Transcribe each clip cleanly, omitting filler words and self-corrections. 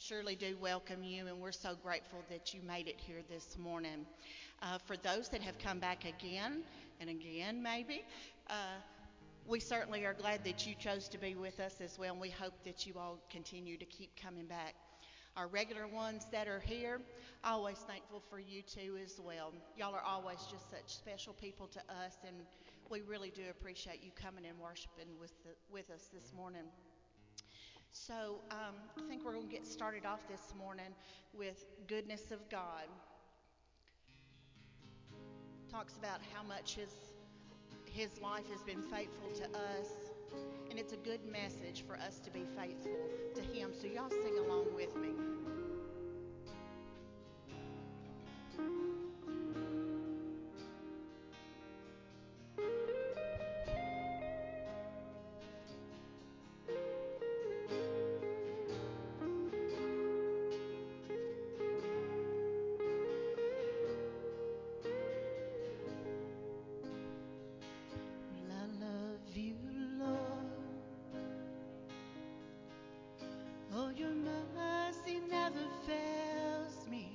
surely do welcome you, and we're so grateful that you made it here this morning. For those that have come back again and again, maybe, we certainly are glad that you chose to be with us as well, and we hope that you all continue to keep coming back. Our regular ones that are here, always thankful for you too as well. Y'all are always just such special people to us, and we really do appreciate you coming and worshiping with us this morning. So I think we're going to get started off this morning with goodness of God. Talks about how much his life has been faithful to us, and it's a good message for us to be faithful to him. So y'all sing along with me. I love you, Lord. Oh, your mercy never fails me.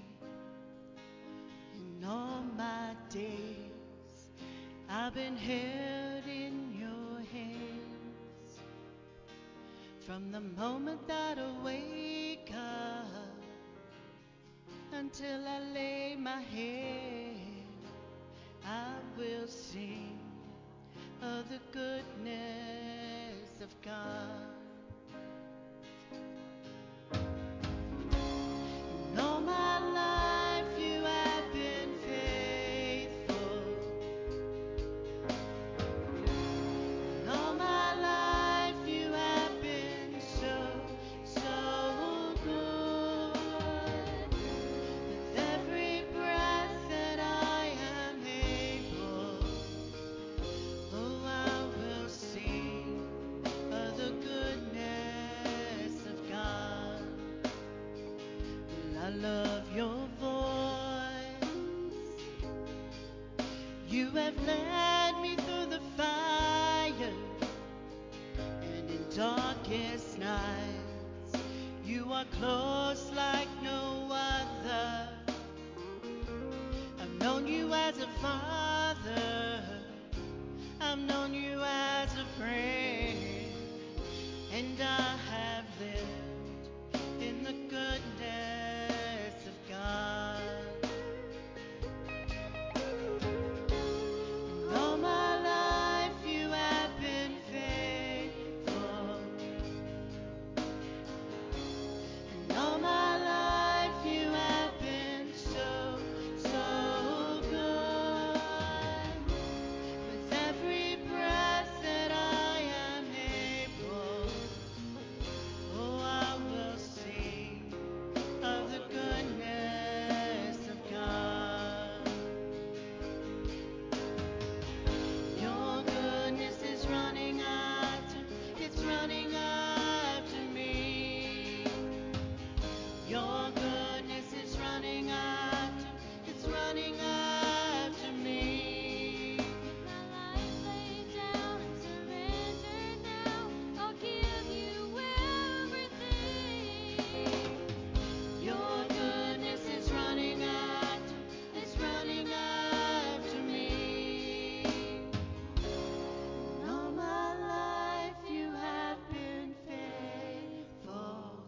In all my days, I've been held in your hands. From the moment that I wake up until I lay my head, I will sing of the goodness of God. And all my life you have been faithful. And all my life you have been so, so good. With every breath that I am able, oh, I will sing of the goodness of God. Well, I love your voice. You have led me through the fire, and in darkest nights, you are close like no other. I've known you as a father, I've known you as a friend, and I have lived in the goodness of God. And all my life you have been faithful. And all my life you have been so, so good. With every breath that I am able, oh, I will sing of the goodness of God. Your goodness is running after, it's running after me. Your goodness is running after, it's running after me. My life laid down and surrendered now, I'll give you everything. Your goodness is running after, it's running after me. And all my life you have been faithful.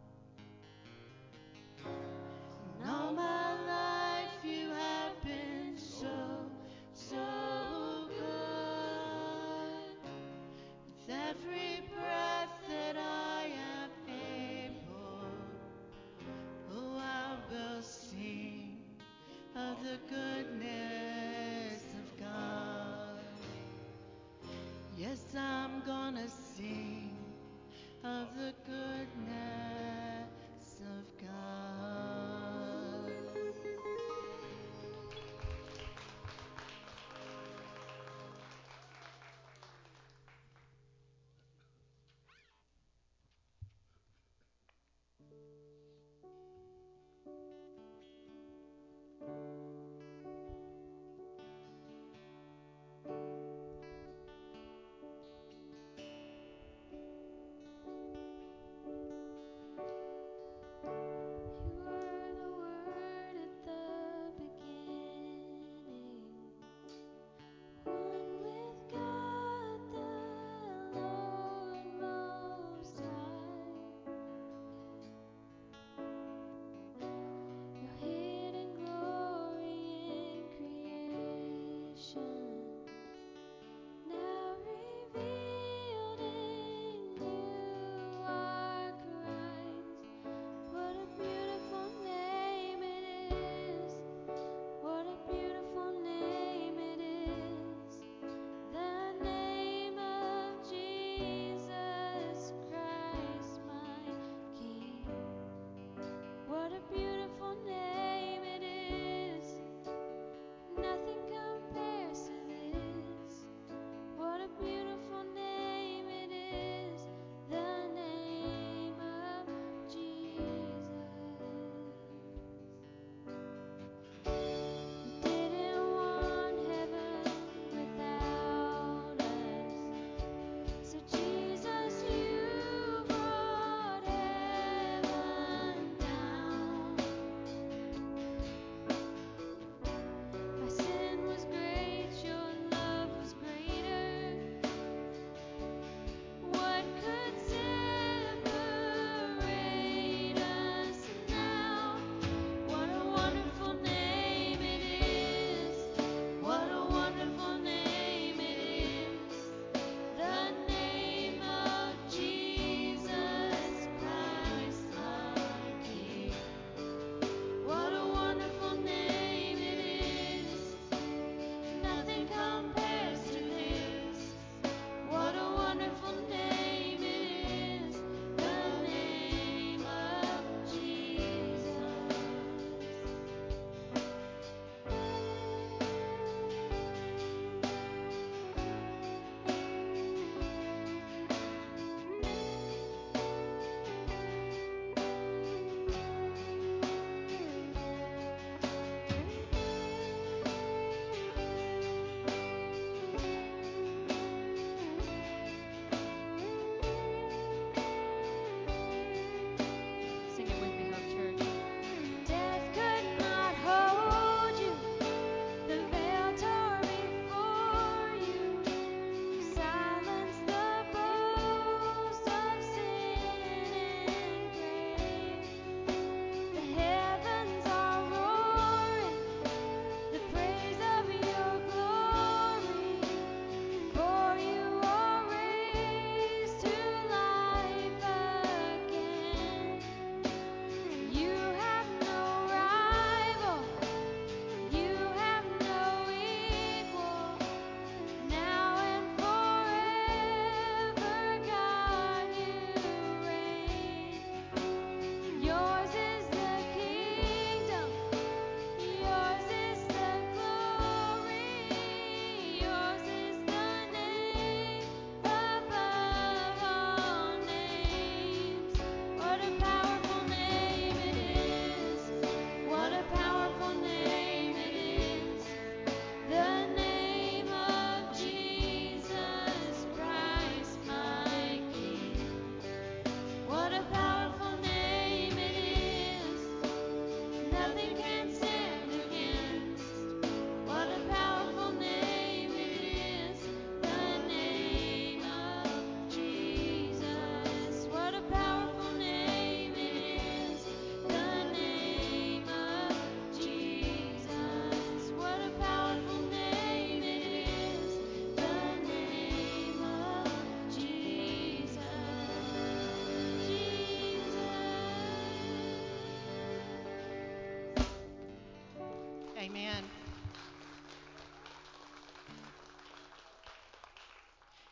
And all my life you have been so, so good. With every breath that I am able, oh, I will sing of the goodness of God. Yes, I'm gonna sing of the goodness of God.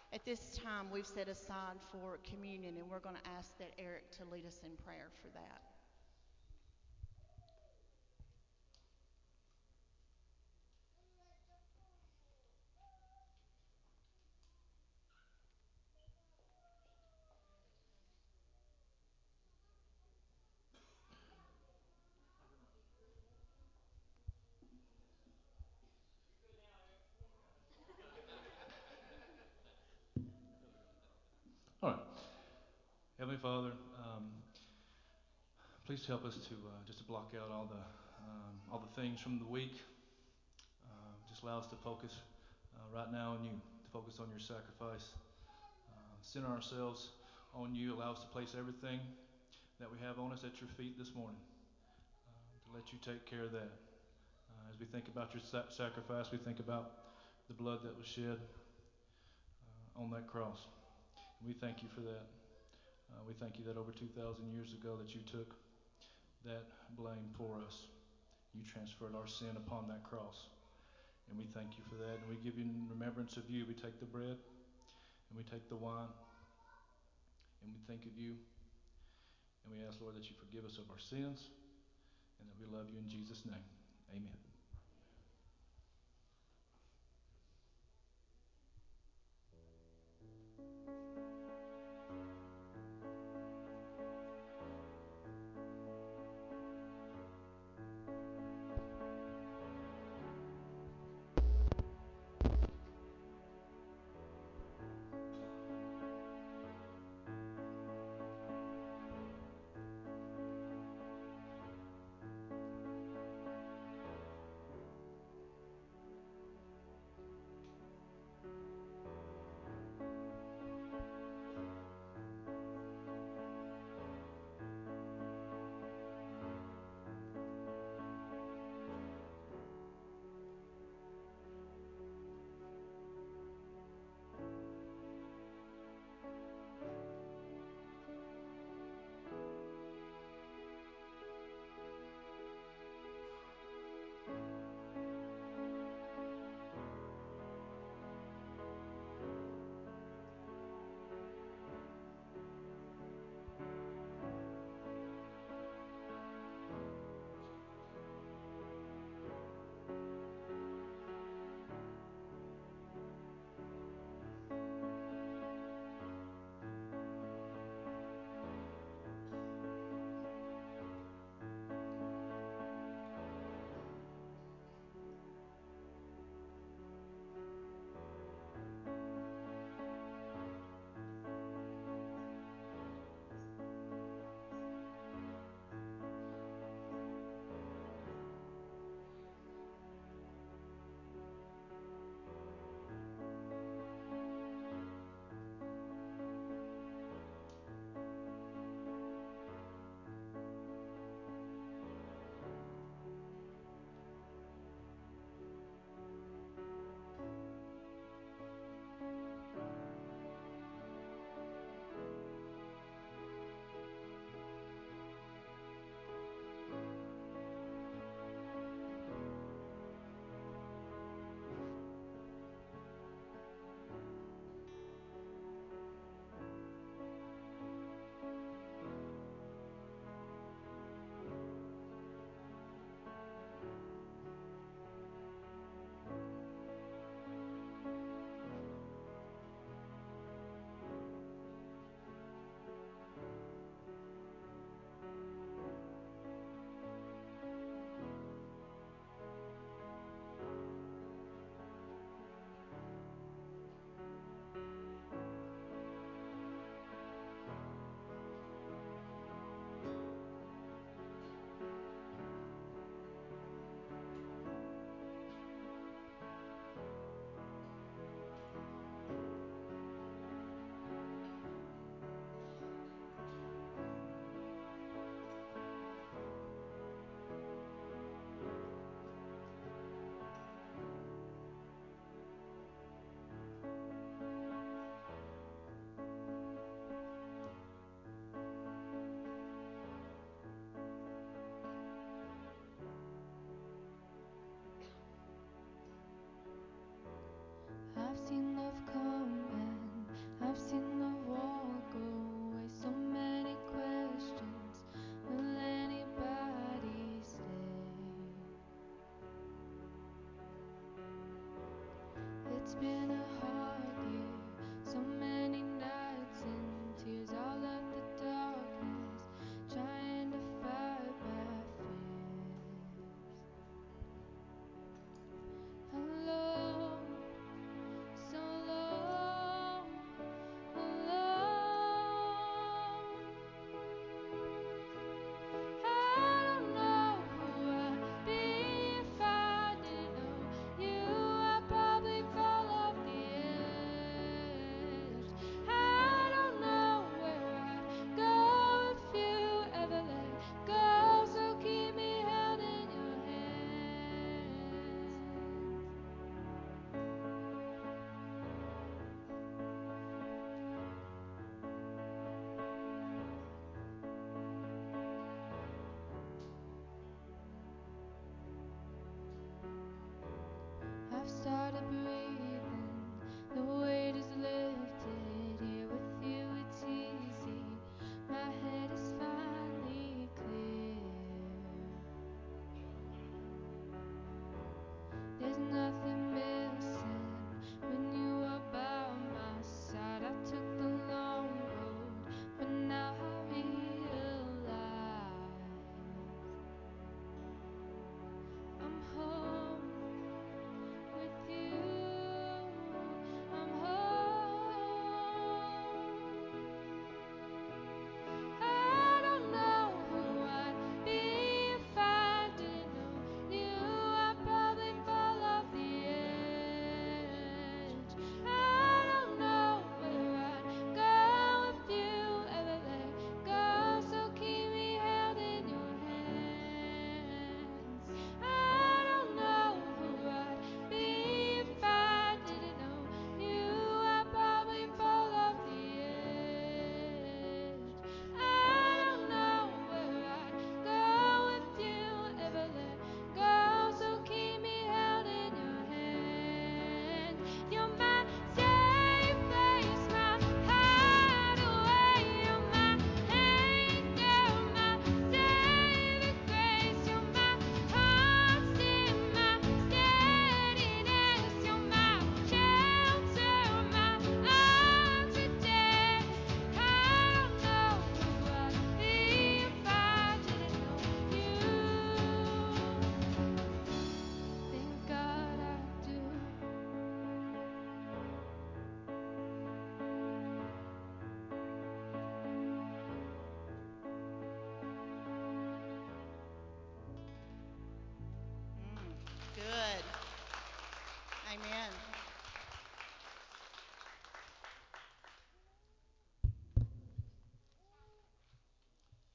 At this time, we've set aside for communion, and we're going to ask that Eric to lead us in prayer for that. All right. Heavenly Father, please help us to just to block out all the things from the week. Just allow us to focus right now on you, to focus on your sacrifice. Center ourselves on you. Allow us to place everything that we have on us at your feet this morning, to let you take care of that. As we think about your sacrifice, we think about the blood that was shed on that cross. And we thank you for that. We thank you that over 2,000 years ago that you took that blame for us. You transferred our sin upon that cross. And we thank you for that. And we give you in remembrance of you. We take the bread and we take the wine and we think of you. And we ask, Lord, that you forgive us of our sins and that we love you in Jesus' name. Amen.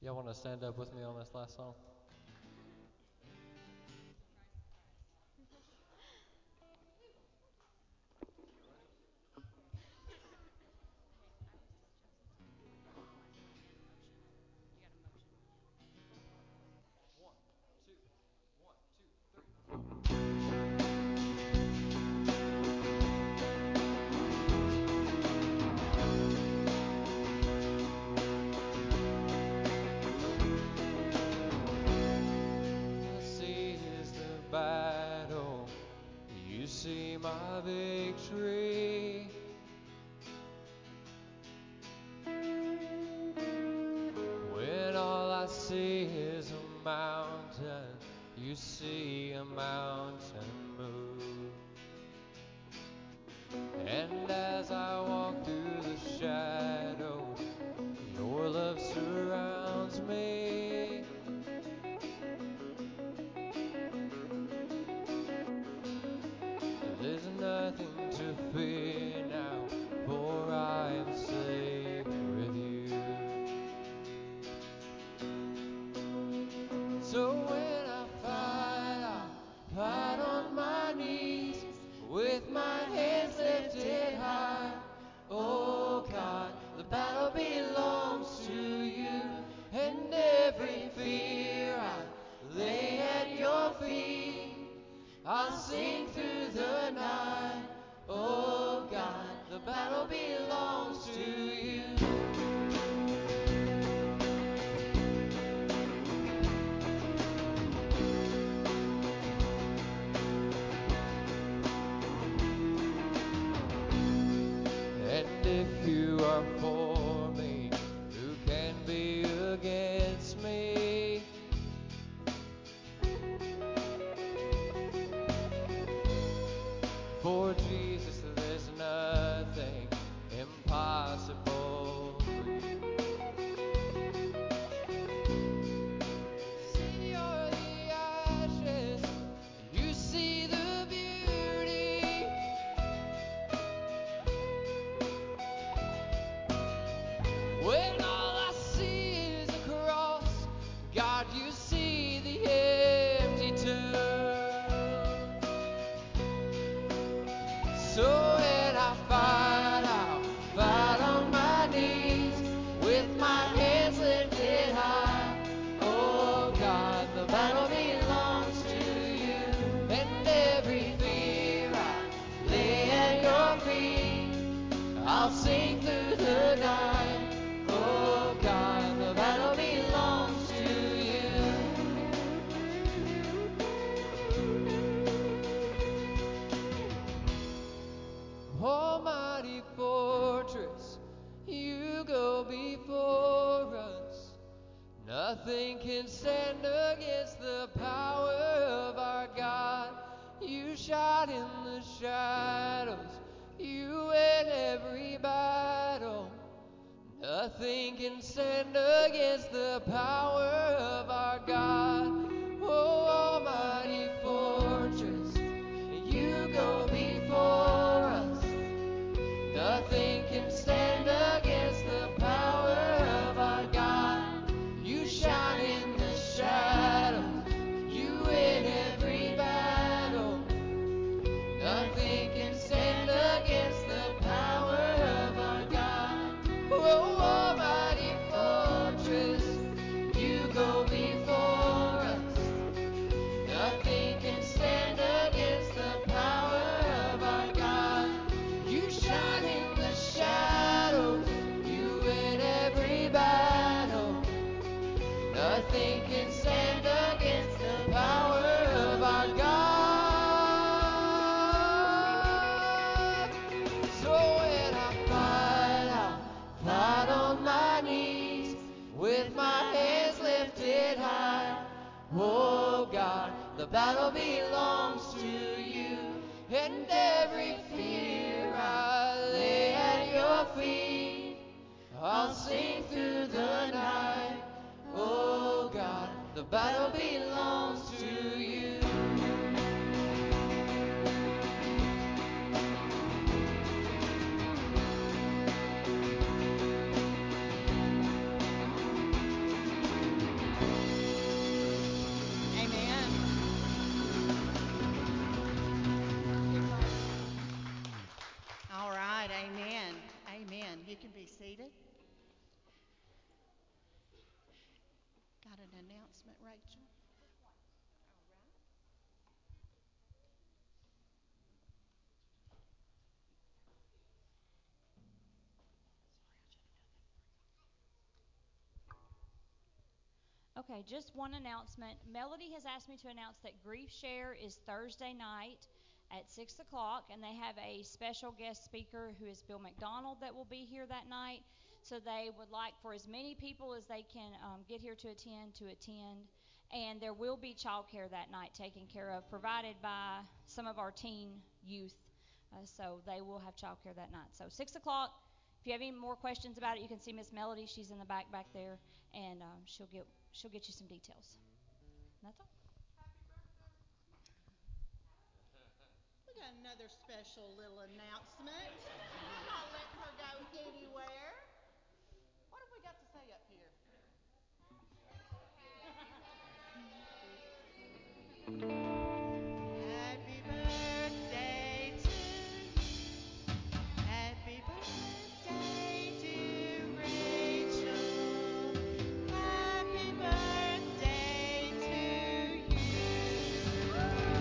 Y'all want to stand up with me on this last song? Battle, you see my victory. When all I see is a mountain, you see a mountain move. And as I walk through the shadows, your love surrounds me. There's nothing to fear now, for I am safe with you. So when I fight on my knees, with my hands lifted high. Oh God, the battle belongs to you, and every fear I lay at your feet. I'll sing through the night. Oh God, the battle belongs to you. And if you are for me, who can be against me? For Jesus, there's nothing impossible for you. See you're the ashes, you see the beauty. When all I see is a cross, God, you see the empty tomb. So when I fight, I'll fight on my knees, with my hands lifted high. Oh God, the battle belongs to you, and every fear I lay at your feet. I'll sing through the night. Oh God, the battle belongs to you. Almighty fortress, you go before us. Nothing can stand against the power of our God. You shine in the shadows, you win every battle. Nothing can stand against the power of our God. Oh, almighty fortress, you go before us. Nothing can stand against the power of our God. You shine in the shadows, you win every battle. Nothing can stand against the power of our God. Oh, almighty fortress, you go before us. Nothing can stand against the power of our God. You shine in the You can be seated. Got an announcement, Rachel? Okay, just one announcement. Melody has asked me to announce that Grief Share is Thursday night at 6 o'clock, and they have a special guest speaker who is Bill McDonald that will be here that night. So they would like for as many people as they can get here to attend. And there will be childcare that night taken care of, provided by some of our teen youth. So they will have childcare that night. So 6 o'clock. If you have any more questions about it, you can see Miss Melody. She's in the back there, and she'll get you some details. And that's all. We got another special little announcement. I'm not letting her go anywhere. What have we got to say up here? Happy birthday to you. Happy birthday, dear Rachel. Happy birthday to you.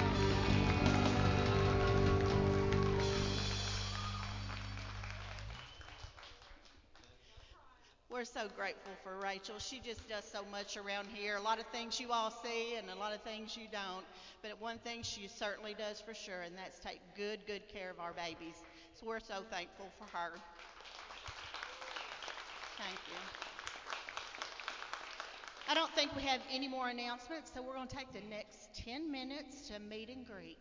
We're so grateful for Rachel. She just does so much around here. A lot of things you all see and a lot of things you don't. But one thing she certainly does for sure, and that's take good care of our babies. So we're so thankful for her. Thank you. I don't think we have any more announcements, so we're going to take the next 10 minutes to meet and greet.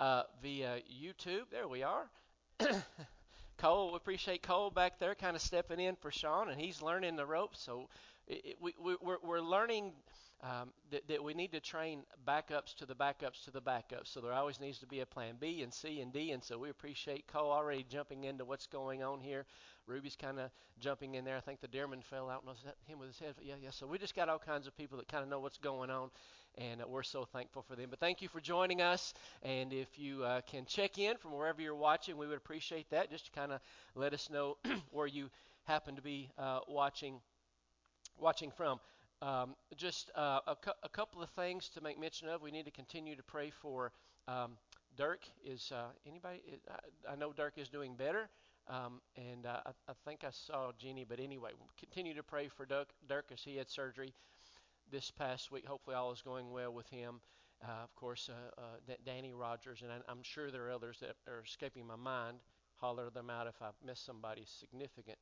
via YouTube. There we are. Cole, we appreciate Cole back there kind of stepping in for Sean, and he's learning the ropes. So we're learning that we need to train backups to the backups to the backups. So there always needs to be a plan B and C and D, and so we appreciate Cole already jumping into what's going on here. Ruby's kind of jumping in there. I think the Dearman fell out. Was that him with his head? Yeah. So we just got all kinds of people that kind of know what's going on, and we're so thankful for them. But thank you for joining us, and if you can check in from wherever you're watching, we would appreciate that, just to kind of let us know where you happen to be watching from. Just a couple of things to make mention of. We need to continue to pray for Dirk. Is anybody? I know Dirk is doing better, and I think I saw Jeannie. But anyway, we'll continue to pray for Dirk as he had surgery this past week. Hopefully, all is going well with him. Of course, Danny Rogers, and I'm sure there are others that are escaping my mind. Holler them out if I miss somebody significant.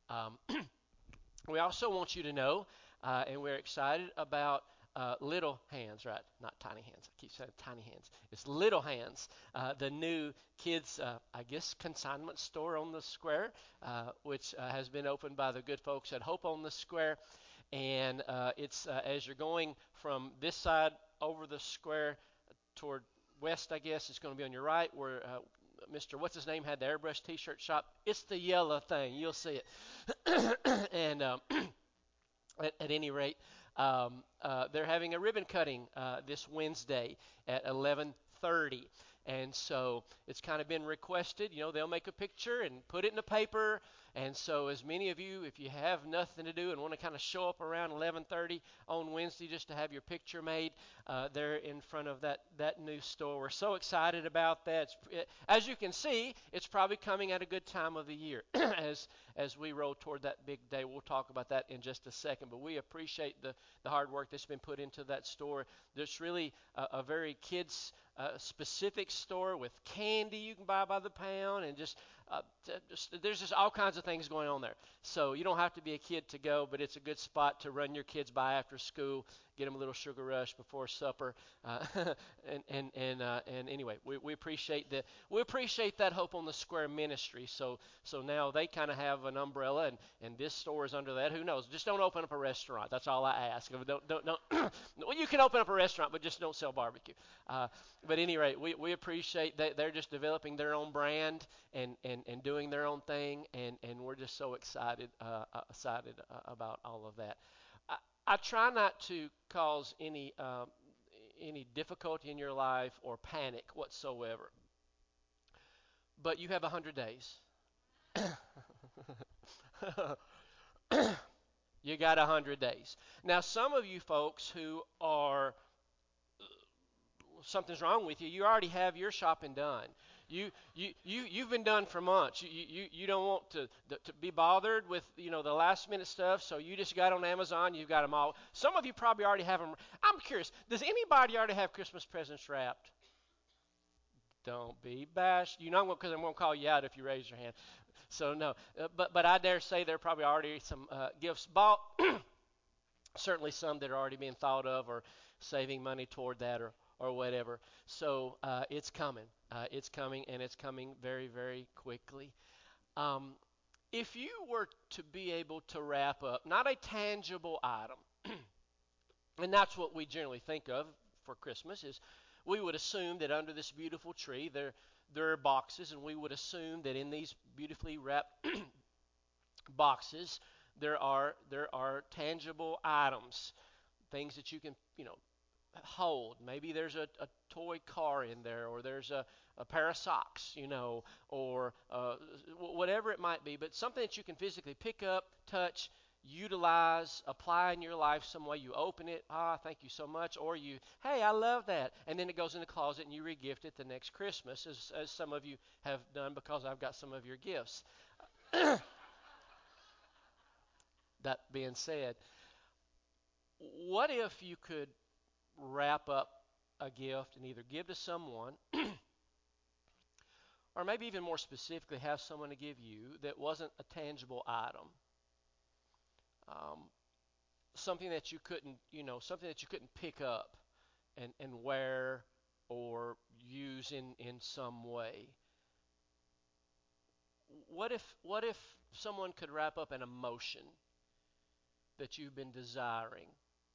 We also want you to know, and we're excited about Little Hands, right? Not Tiny Hands. I keep saying Tiny Hands. It's Little Hands, the new kids, I guess, consignment store on the square, which has been opened by the good folks at Hope on the Square. And it's as you're going from this side over the square toward west, I guess, it's going to be on your right where Mr. What's his name had the airbrush t-shirt shop. It's the yellow thing. You'll see it. And at any rate, they're having a ribbon cutting this Wednesday at 11:30. And so it's kind of been requested. They'll make a picture and put it in the paper. And so as many of you, if you have nothing to do and want to kind of show up around 11:30 on Wednesday just to have your picture made, there in front of that new store. We're so excited about that. As you can see, it's probably coming at a good time of the year as we roll toward that big day. We'll talk about that in just a second. But we appreciate the hard work that's been put into that store. There's really a very kids specific store with candy you can buy by the pound, and just there's just all kinds of things going on there. So you don't have to be a kid to go, but it's a good spot to run your kids by after school, get them a little sugar rush before supper, and anyway, we appreciate that Hope on the Square ministry. So now they kind of have an umbrella, and this store is under that. Who knows? Just don't open up a restaurant. That's all I ask. Don't. Well, you can open up a restaurant, but just don't sell barbecue. But at any rate, we appreciate that they're just developing their own brand and doing their own thing, and we're just so excited about all of that. I try not to cause any difficulty in your life or panic whatsoever, but you have 100 days. You got 100 days. Now, some of you folks who are something's wrong with you, you already have your shopping done. You've been done for months. You don't want to be bothered with the last minute stuff, so you just got on Amazon. You've got them all. Some of you probably already have them. I'm curious. Does anybody already have Christmas presents wrapped? Don't be bashed. Because I'm going to call you out if you raise your hand. So no, but I dare say there are probably already some gifts bought. Certainly some that are already being thought of or saving money toward that or whatever. So it's coming. It's coming, and it's coming very, very quickly. If you were to be able to wrap up, not a tangible item, and that's what we generally think of for Christmas, is we would assume that under this beautiful tree there are boxes, and we would assume that in these beautifully wrapped boxes there are tangible items, things that you can hold. Maybe there's a toy car in there, or there's a pair of socks, or whatever it might be, but something that you can physically pick up, touch, utilize, apply in your life some way. You open it, thank you so much, or hey, I love that, and then it goes in the closet and you regift it the next Christmas, as some of you have done because I've got some of your gifts. That being said, what if you could wrap up a gift and either give to someone or maybe even more specifically have someone to give you that wasn't a tangible item, something that you couldn't pick up and wear or use use in some way. What if someone could wrap up an emotion that you've been desiring,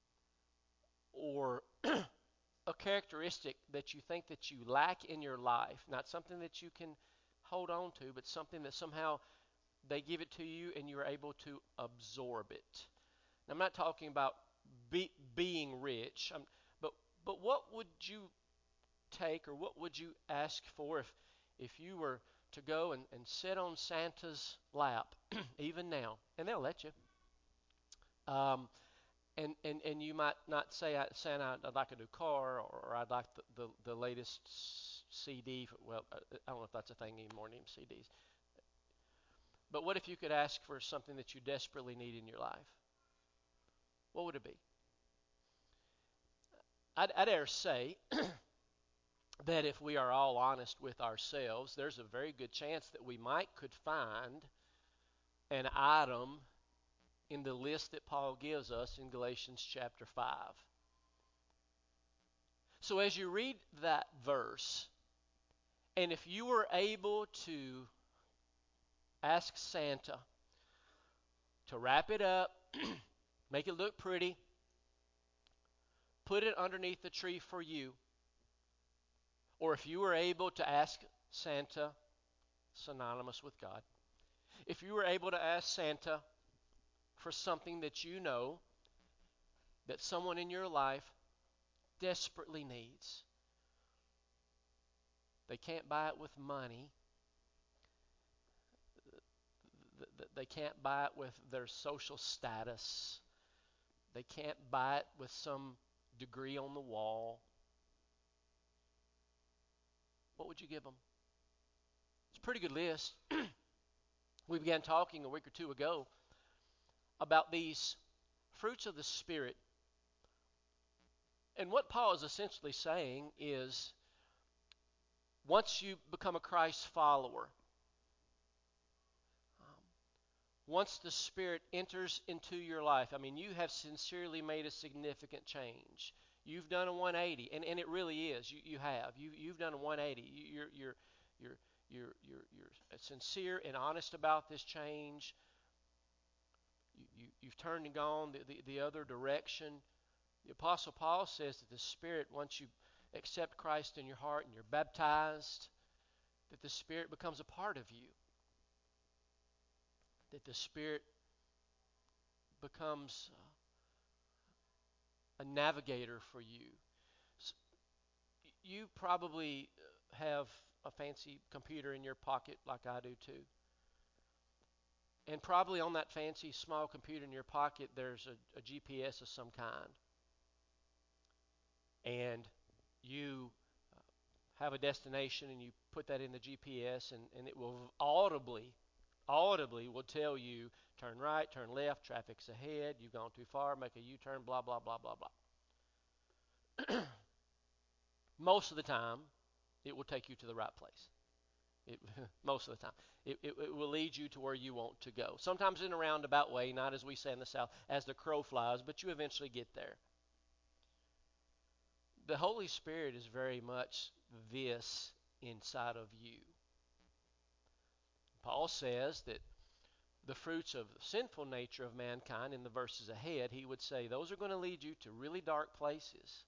or a characteristic that you think that you lack in your life, not something that you can hold on to, but something that somehow they give it to you and you're able to absorb it. Now, I'm not talking about being rich, but what would you take, or what would you ask for if you were to go and sit on Santa's lap, even now, and they'll let you. And you might not say, Santa, I'd like a new car, or I'd like the latest CD. Well, I don't know if that's a thing anymore, named CDs. But what if you could ask for something that you desperately need in your life? What would it be? I dare say that if we are all honest with ourselves, there's a very good chance that we could find an item in the list that Paul gives us in Galatians chapter 5. So as you read that verse, and if you were able to ask Santa to wrap it up, make it look pretty, put it underneath the tree for you, or if you were able to ask Santa, synonymous with God, if you were able to ask Santa for something that you know that someone in your life desperately needs. They can't buy it with money. They can't buy it with their social status. They can't buy it with some degree on the wall. What would you give them? It's a pretty good list. We began talking a week or two ago about these fruits of the Spirit. And what Paul is essentially saying is, once you become a Christ follower, once the Spirit enters into your life, I mean, you have sincerely made a significant change. You've done a 180, and it really is. You have. You've done a 180. You're sincere and honest about this change. You've turned and gone the other direction. The Apostle Paul says that the Spirit, once you accept Christ in your heart and you're baptized, that the Spirit becomes a part of you. That the Spirit becomes a navigator for you. You probably have a fancy computer in your pocket like I do too. And probably on that fancy small computer in your pocket there's a GPS of some kind. And you have a destination and you put that in the GPS and it will audibly will tell you, turn right, turn left, traffic's ahead, you've gone too far, make a U-turn, blah, blah, blah, blah, blah. Most of the time, it will take you to the right place. Most of the time. It will lead you to where you want to go. Sometimes in a roundabout way, not as we say in the South, as the crow flies, but you eventually get there. The Holy Spirit is very much this inside of you. Paul says that the fruits of the sinful nature of mankind in the verses ahead, he would say those are going to lead you to really dark places.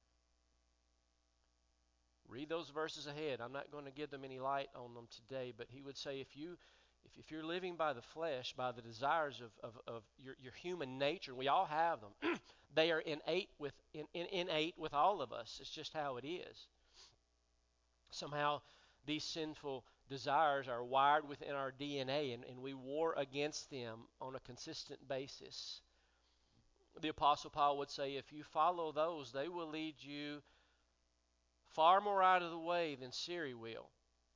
Read those verses ahead. I'm not going to give them any light on them today, but he would say if you're living by the flesh, by the desires of your human nature, and we all have them, they are innate with all of us. It's just how it is. Somehow these sinful desires are wired within our DNA, and we war against them on a consistent basis. The Apostle Paul would say if you follow those, they will lead you far more out of the way than Siri will.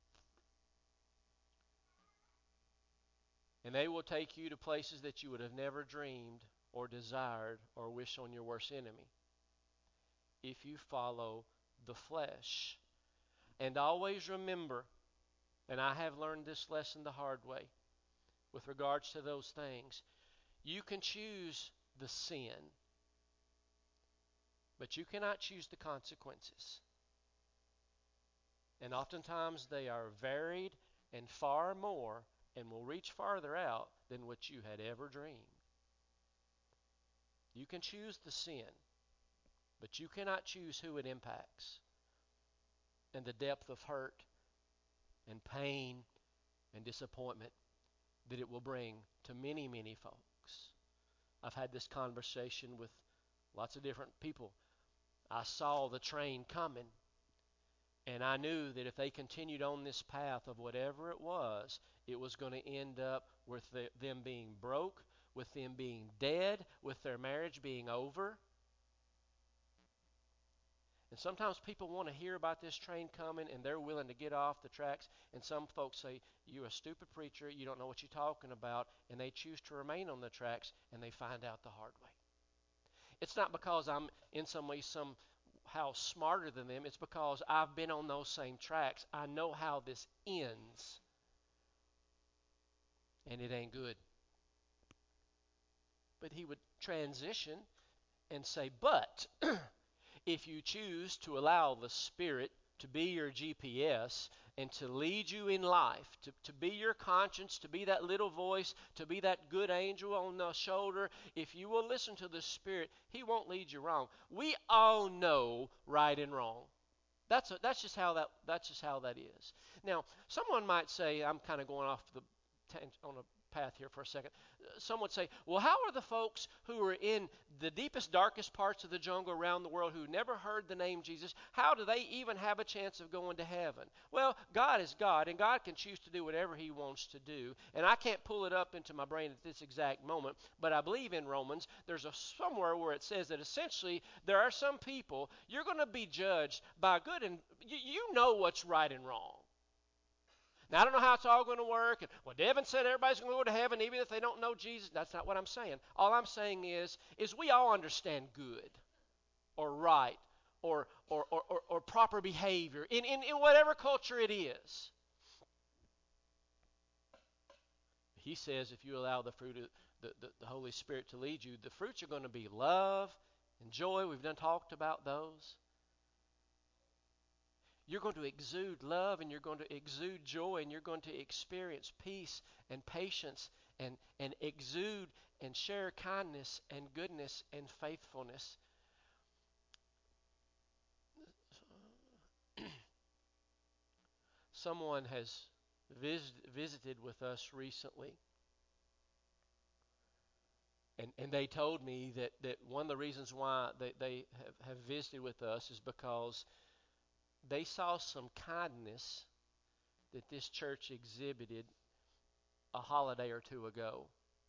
And they will take you to places that you would have never dreamed or desired or wished on your worst enemy if you follow the flesh. And always remember, and I have learned this lesson the hard way with regards to those things, you can choose the sin, but you cannot choose the consequences. And oftentimes they are varied and far more and will reach farther out than what you had ever dreamed. You can choose the sin, but you cannot choose who it impacts and the depth of hurt and pain and disappointment that it will bring to many, many folks. I've had this conversation with lots of different people. I saw the train coming, and I knew that if they continued on this path of whatever it was going to end up with them being broke, with them being dead, with their marriage being over. And sometimes people want to hear about this train coming, and they're willing to get off the tracks. And some folks say, "You're a stupid preacher. You don't know what you're talking about." And they choose to remain on the tracks, and they find out the hard way. It's not because I'm in some way somehow smarter than them. It's because I've been on those same tracks. I know how this ends, and it ain't good. But he would transition and say, "But if you choose to allow the Spirit to be your GPS and to lead you in life, to be your conscience, to be that little voice, to be that good angel on the shoulder, if you will listen to the Spirit, He won't lead you wrong." We all know right and wrong. That's just how that is. Now, someone might say, I'm kind of going off on a path here for a second. Some would say, well, how are the folks who are in the deepest, darkest parts of the jungle around the world who never heard the name Jesus, how do they even have a chance of going to heaven? Well, God is God, and God can choose to do whatever He wants to do. And I can't pull it up into my brain at this exact moment, but I believe in Romans, there's somewhere where it says that essentially there are some people, you're going to be judged by good, and you know what's right and wrong. Now, I don't know how it's all going to work. And, well, Devin said everybody's going to go to heaven even if they don't know Jesus. That's not what I'm saying. All I'm saying is we all understand good or right or proper behavior in whatever culture it is. He says if you allow the fruit of the Holy Spirit to lead you, the fruits are going to be love and joy. We've done talked about those. You're going to exude love, and you're going to exude joy, and you're going to experience peace and patience and exude and share kindness and goodness and faithfulness. Someone has visited with us recently, and they told me that one of the reasons why they have visited with us is because they saw some kindness that this church exhibited a holiday or two ago.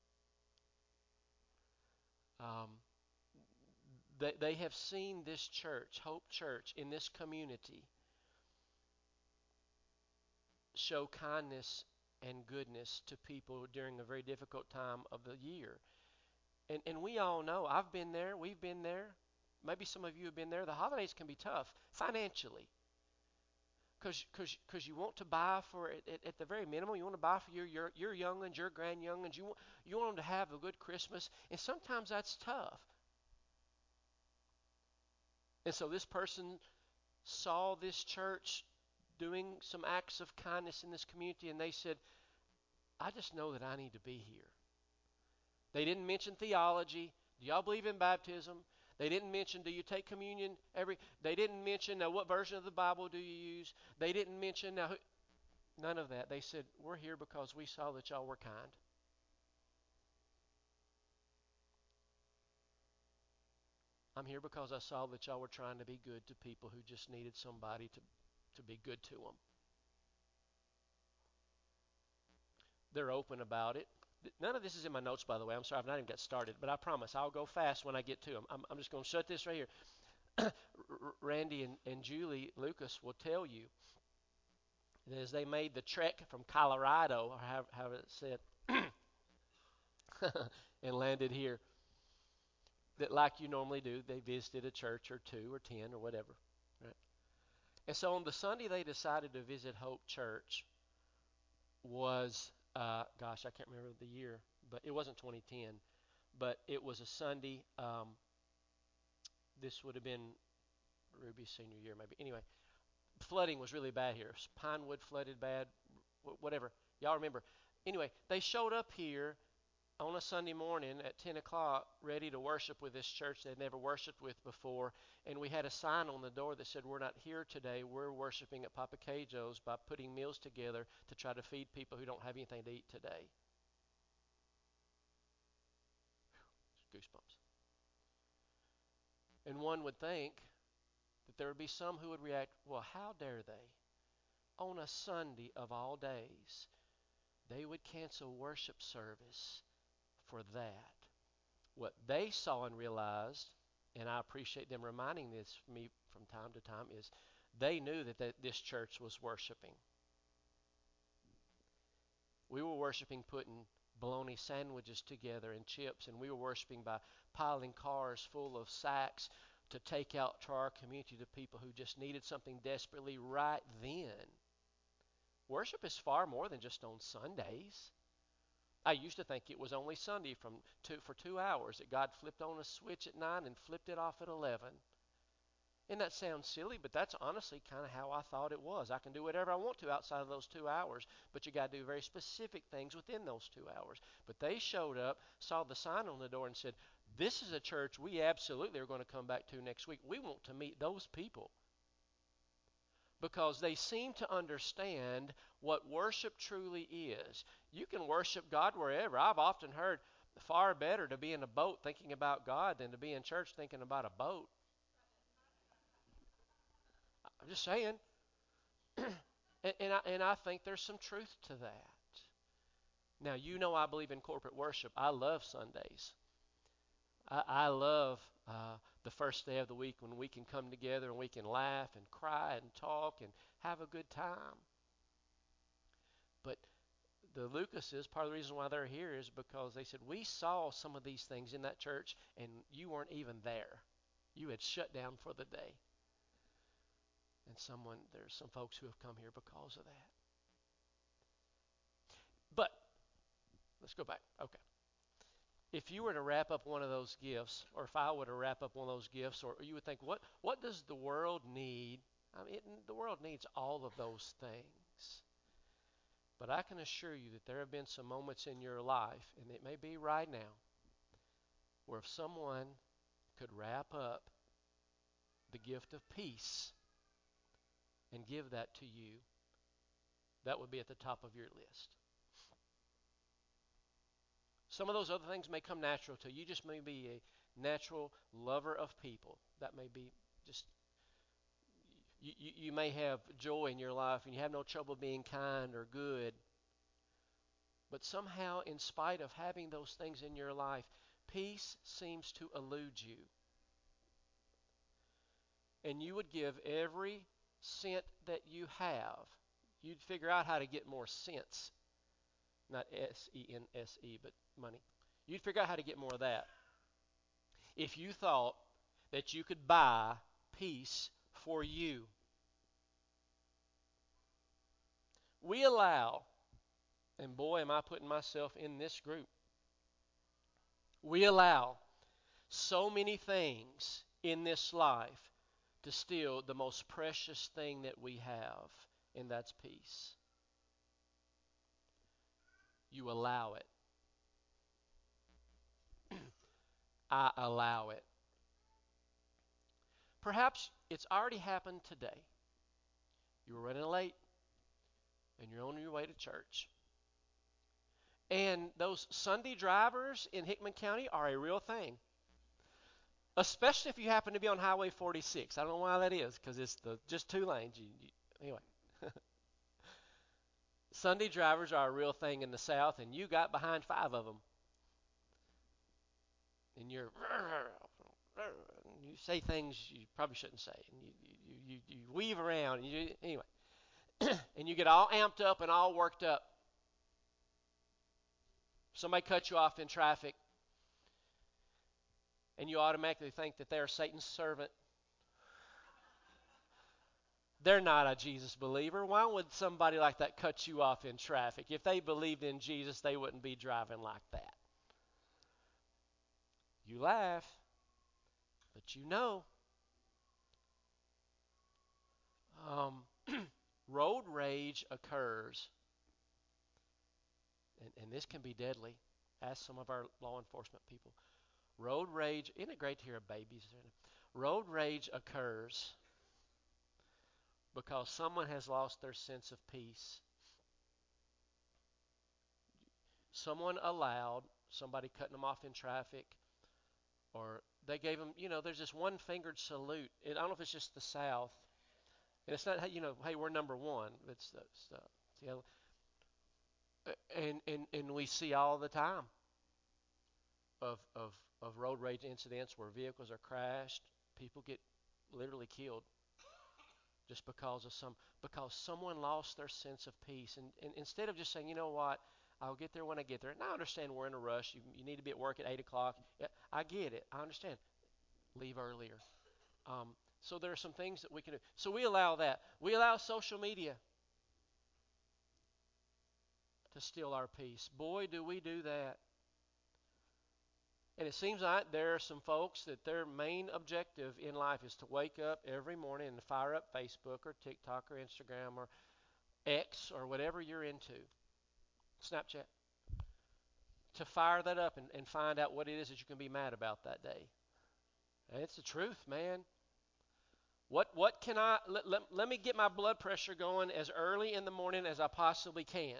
They have seen this church, Hope Church, in this community show kindness and goodness to people during a very difficult time of the year. And we all know, I've been there, we've been there, maybe some of you have been there. The holidays can be tough financially. Because you want to buy for at the very minimum, you want to buy for your young'uns, your grand-young'uns. You want them to have a good Christmas, and sometimes that's tough. And so this person saw this church doing some acts of kindness in this community, and they said, I just know that I need to be here. They didn't mention theology. Do y'all believe in baptism? They didn't mention, do you take communion they didn't mention, now what version of the Bible do you use? They didn't mention, none of that. They said, we're here because we saw that y'all were kind. I'm here because I saw that y'all were trying to be good to people who just needed somebody to be good to them. They're open about it. None of this is in my notes, by the way. I'm sorry, I've not even got started, but I promise I'll go fast when I get to them. I'm just going to shut this right here. Randy and Julie Lucas will tell you that as they made the trek from Colorado, or however it's said, and landed here, that like you normally do, they visited a church or 2 or 10 or whatever. Right? And so on the Sunday they decided to visit Hope Church was, gosh, I can't remember the year, but it wasn't 2010, but it was a Sunday. This would have been Ruby's senior year maybe. Anyway, flooding was really bad here. Pinewood flooded bad, whatever. Y'all remember. Anyway, they showed up here on a Sunday morning at 10 o'clock ready to worship with this church they'd never worshiped with before. And we had a sign on the door that said, "We're not here today. We're worshiping at Papa Cajo's by putting meals together to try to feed people who don't have anything to eat today." Goosebumps. And one would think that there would be some who would react, well, how dare they? On a Sunday of all days, they would cancel worship service for that. What they saw and realized, and I appreciate them reminding this me from time to time, is they knew that this church was worshiping. We were worshiping putting bologna sandwiches together and chips, and we were worshiping by piling cars full of sacks to take out to our community to people who just needed something desperately right then. Worship is far more than just on Sundays. I used to think it was only Sunday for 2 hours that God flipped on a switch at 9 and flipped it off at 11. And that sounds silly, but that's honestly kind of how I thought it was. I can do whatever I want to outside of those 2 hours, but you got to do very specific things within those 2 hours. But they showed up, saw the sign on the door, and said, "This is a church we absolutely are going to come back to next week. We want to meet those people." Because they seem to understand what worship truly is. You can worship God wherever. I've often heard far better to be in a boat thinking about God than to be in church thinking about a boat. I'm just saying. and I think there's some truth to that. Now, you know I believe in corporate worship. I love Sundays. I love the first day of the week when we can come together and we can laugh and cry and talk and have a good time. But the Lucases, part of the reason why they're here is because they said, we saw some of these things in that church and you weren't even there. You had shut down for the day. And there's some folks who have come here because of that. But let's go back. Okay. If you were to wrap up one of those gifts, or if I were to wrap up one of those gifts, or you would think, what does the world need? I mean, the world needs all of those things. But I can assure you that there have been some moments in your life, and it may be right now, where if someone could wrap up the gift of peace and give that to you, that would be at the top of your list. Some of those other things may come natural to you. You just may be a natural lover of people. That may be just, you may have joy in your life and you have no trouble being kind or good. But somehow, in spite of having those things in your life, peace seems to elude you. And you would give every cent that you have. You'd figure out how to get more cents. Not S-E-N-S-E, but money. You'd figure out how to get more of that if you thought that you could buy peace for you. We allow, and boy, am I putting myself in this group, we allow so many things in this life to steal the most precious thing that we have, and that's peace. You allow it. I allow it. Perhaps it's already happened today. You were running late, and you're on your way to church. And those Sunday drivers in Hickman County are a real thing. Especially if you happen to be on Highway 46. I don't know why that is, because it's just 2 lanes. Anyway. Sunday drivers are a real thing in the South, and you got behind 5 of them. And you say things you probably shouldn't say. And you weave around. Anyway. And you get all amped up and all worked up. Somebody cuts you off in traffic, and you automatically think that they're Satan's servant. They're not a Jesus believer. Why would somebody like that cut you off in traffic? If they believed in Jesus, they wouldn't be driving like that. You laugh, but you know. road rage occurs, and this can be deadly. Ask some of our law enforcement people. Road rage, isn't it great to hear a baby's? Road rage occurs because someone has lost their sense of peace. Someone allowed somebody cutting them off in traffic, or they gave them, there's this one-fingered salute. I don't know if it's just the South. And it's not, hey, we're number one. It's the and we see all the time of road rage incidents where vehicles are crashed, people get literally killed just because someone lost their sense of peace. And instead of just saying, you know what, I'll get there when I get there. And I understand we're in a rush. You need to be at work at 8 o'clock. Yeah, I get it. I understand. Leave earlier. So there are some things that we can do. So we allow that. We allow social media to steal our peace. Boy, do we do that. And it seems like there are some folks that their main objective in life is to wake up every morning and fire up Facebook or TikTok or Instagram or X or whatever you're into, Snapchat, to fire that up and find out what it is that you can be mad about that day. And it's the truth, man. What can let me get my blood pressure going as early in the morning as I possibly can.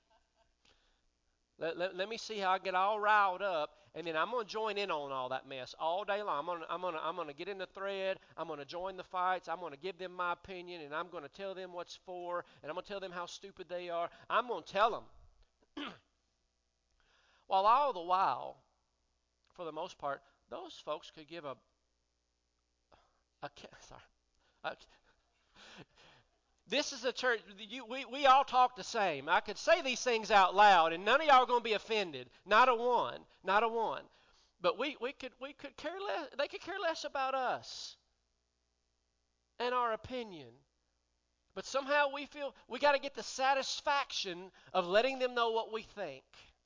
Let me see how I get all riled up, and then I'm going to join in on all that mess all day long. I'm going to get in the thread. I'm going to join the fights. I'm going to give them my opinion, and I'm going to tell them what's for, and I'm going to tell them how stupid they are. I'm going to tell them. While all the while, for the most part, those folks could give a this is a church, we all talk the same. I could say these things out loud, and none of y'all are going to be offended. Not a one. Not a one. But we could care less. They could care less about us and our opinion. But somehow we feel we got to get the satisfaction of letting them know what we think.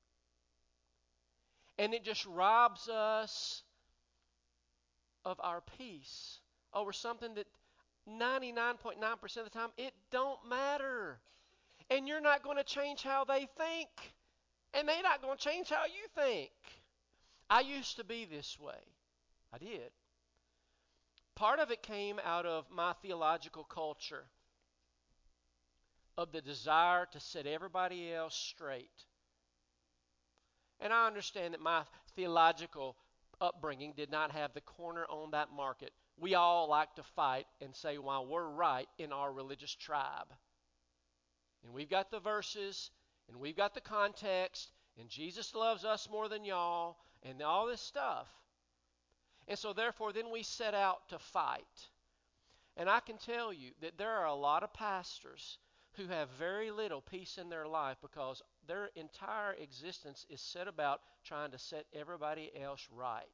And it just robs us of our peace over something that 99.9% of the time, it don't matter. And you're not going to change how they think. And they're not going to change how you think. I used to be this way. I did. Part of it came out of my theological culture, of the desire to set everybody else straight. And I understand that my theological upbringing did not have the corner on that market. We all like to fight and say, well, we're right in our religious tribe. And we've got the verses, and we've got the context, and Jesus loves us more than y'all, and all this stuff. And so therefore, then we set out to fight. And I can tell you that there are a lot of pastors who have very little peace in their life because their entire existence is set about trying to set everybody else right.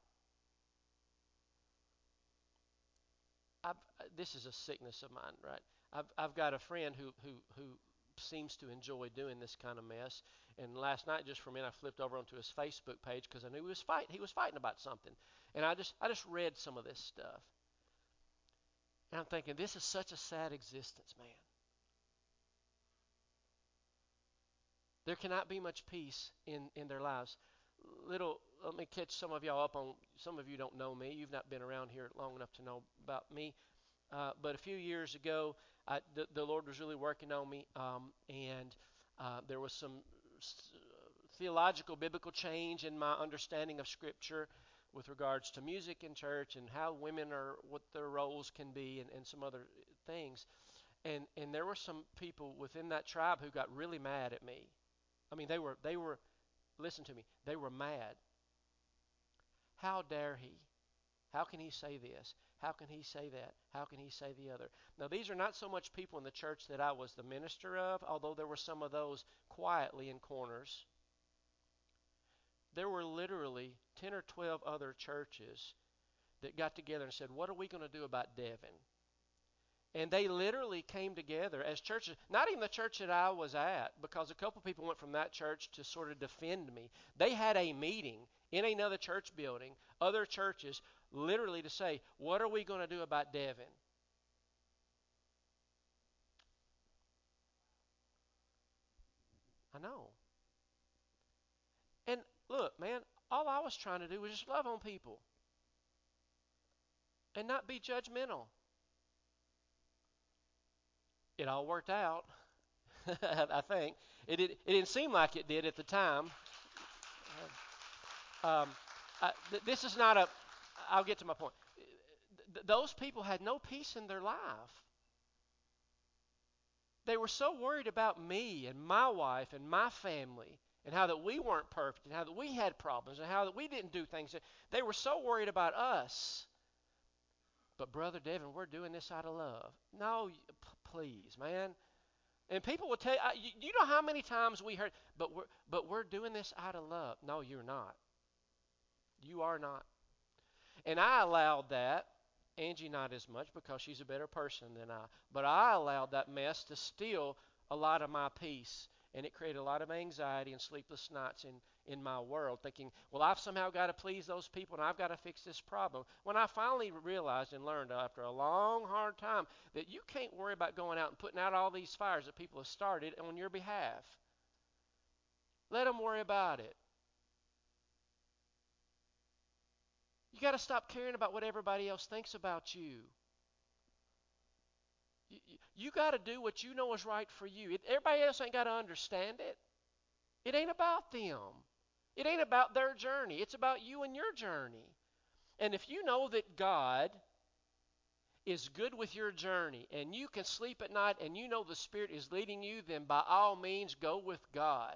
This is a sickness of mine, right? I've got a friend who seems to enjoy doing this kind of mess. And last night, just for a minute, I flipped over onto his Facebook page because I knew he was fighting about something. And I just read some of this stuff. And I'm thinking, this is such a sad existence, man. There cannot be much peace in their lives. Let me catch some of y'all up on, some of you don't know me. You've not been around here long enough to know about me. But a few years ago, the Lord was really working on me, and there was some theological, biblical change in my understanding of Scripture with regards to music in church and how women are, what their roles can be, and some other things. And there were some people within that tribe who got really mad at me. I mean, they were, listen to me, they were mad. How dare he? How can he say this? How can he say that? How can he say the other? Now, these are not so much people in the church that I was the minister of, although there were some of those quietly in corners. There were literally 10 or 12 other churches that got together and said, what are we going to do about Devin? And they literally came together as churches, not even the church that I was at, because a couple people went from that church to sort of defend me. They had a meeting in another church building, other churches, literally to say, what are we going to do about Devin? I know. And look, man, all I was trying to do was just love on people and not be judgmental. It all worked out, I think. It didn't seem like it did at the time. Um, this is not a. I'll get to my point. Those people had no peace in their life. They were so worried about me and my wife and my family and how that we weren't perfect and how that we had problems and how that we didn't do things. They were so worried about us. But Brother Devin, we're doing this out of love. No, please, man. And people will tell you, you know how many times we heard, but we're doing this out of love. No, you're not. You are not. And I allowed that. Angie not as much because she's a better person than I. But I allowed that mess to steal a lot of my peace. And it created a lot of anxiety and sleepless nights in my world, thinking, well, I've somehow got to please those people and I've got to fix this problem. When I finally realized and learned after a long, hard time that you can't worry about going out and putting out all these fires that people have started on your behalf. Let them worry about it. You got to stop caring about what everybody else thinks about you. You got to do what you know is right for you. Everybody else ain't got to understand it. It ain't about them. It ain't about their journey. It's about you and your journey. And if you know that God is good with your journey and you can sleep at night and you know the Spirit is leading you, then by all means go with God.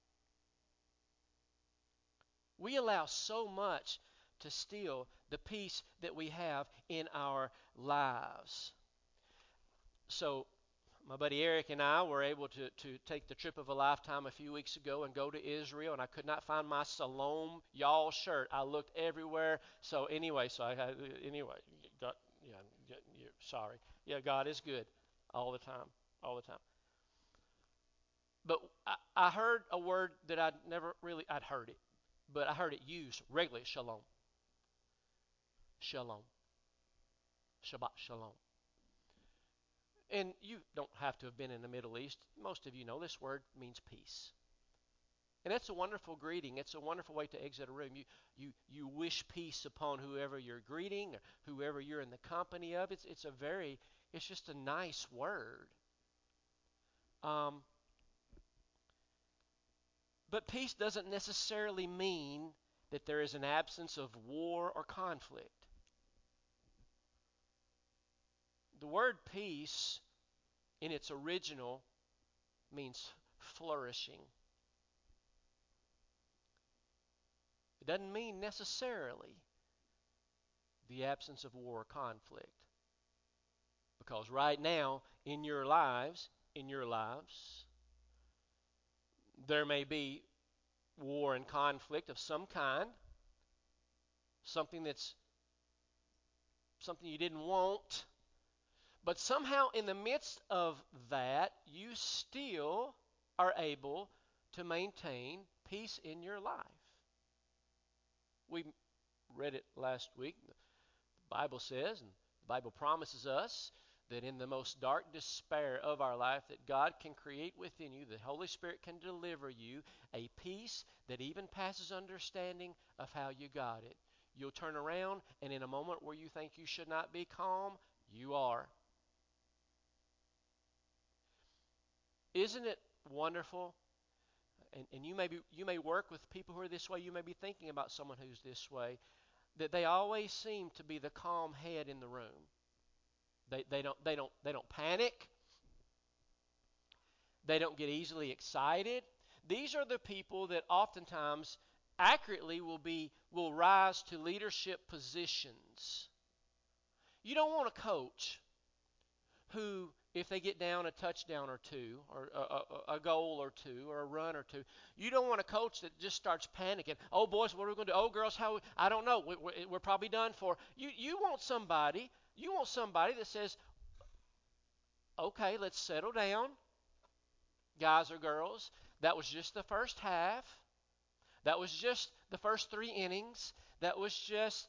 We allow so much to steal the peace that we have in our lives. So my buddy Eric and I were able to take the trip of a lifetime a few weeks ago and go to Israel, and I could not find my Shalom Y'all shirt. I looked everywhere. So anyway, God, sorry. Yeah, God is good all the time, all the time. But I heard a word that I'd heard it, but I heard it used regularly, shalom. Shalom. Shabbat shalom. And you don't have to have been in the Middle East. Most of you know this word means peace. And that's a wonderful greeting. It's a wonderful way to exit a room. You wish peace upon whoever you're greeting or whoever you're in the company of. It's just a nice word. But peace doesn't necessarily mean that there is an absence of war or conflict. The word peace in its original means flourishing. It doesn't mean necessarily the absence of war or conflict. Because right now, in your lives, there may be war and conflict of some kind, something you didn't want, but somehow in the midst of that, you still are able to maintain peace in your life. We read it last week. The Bible says, and the Bible promises us, that in the most dark despair of our life, that God can create within you, the Holy Spirit can deliver you a peace that even passes understanding of how you got it. You'll turn around, and in a moment where you think you should not be calm, you are. Isn't it wonderful? And you may work with people who are this way. You may be thinking about someone who's this way. That they always seem to be the calm head in the room. They don't panic. They don't get easily excited. These are the people that oftentimes accurately will rise to leadership positions. You don't want a coach who, if they get down a touchdown or two, or a goal or two, or a run or two, you don't want a coach that just starts panicking. Oh, boys, what are we going to do? Oh, girls, I don't know. We're probably done for. You want somebody that says, okay, let's settle down, guys or girls. That was just the first half. That was just the first 3 innings. That was just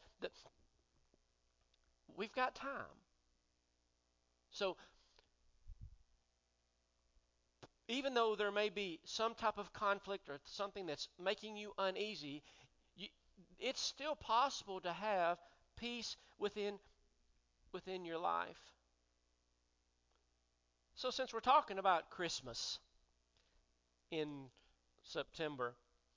we've got time. So even though there may be some type of conflict or something that's making you uneasy, you, it's still possible to have peace within your life. So since we're talking about Christmas in September,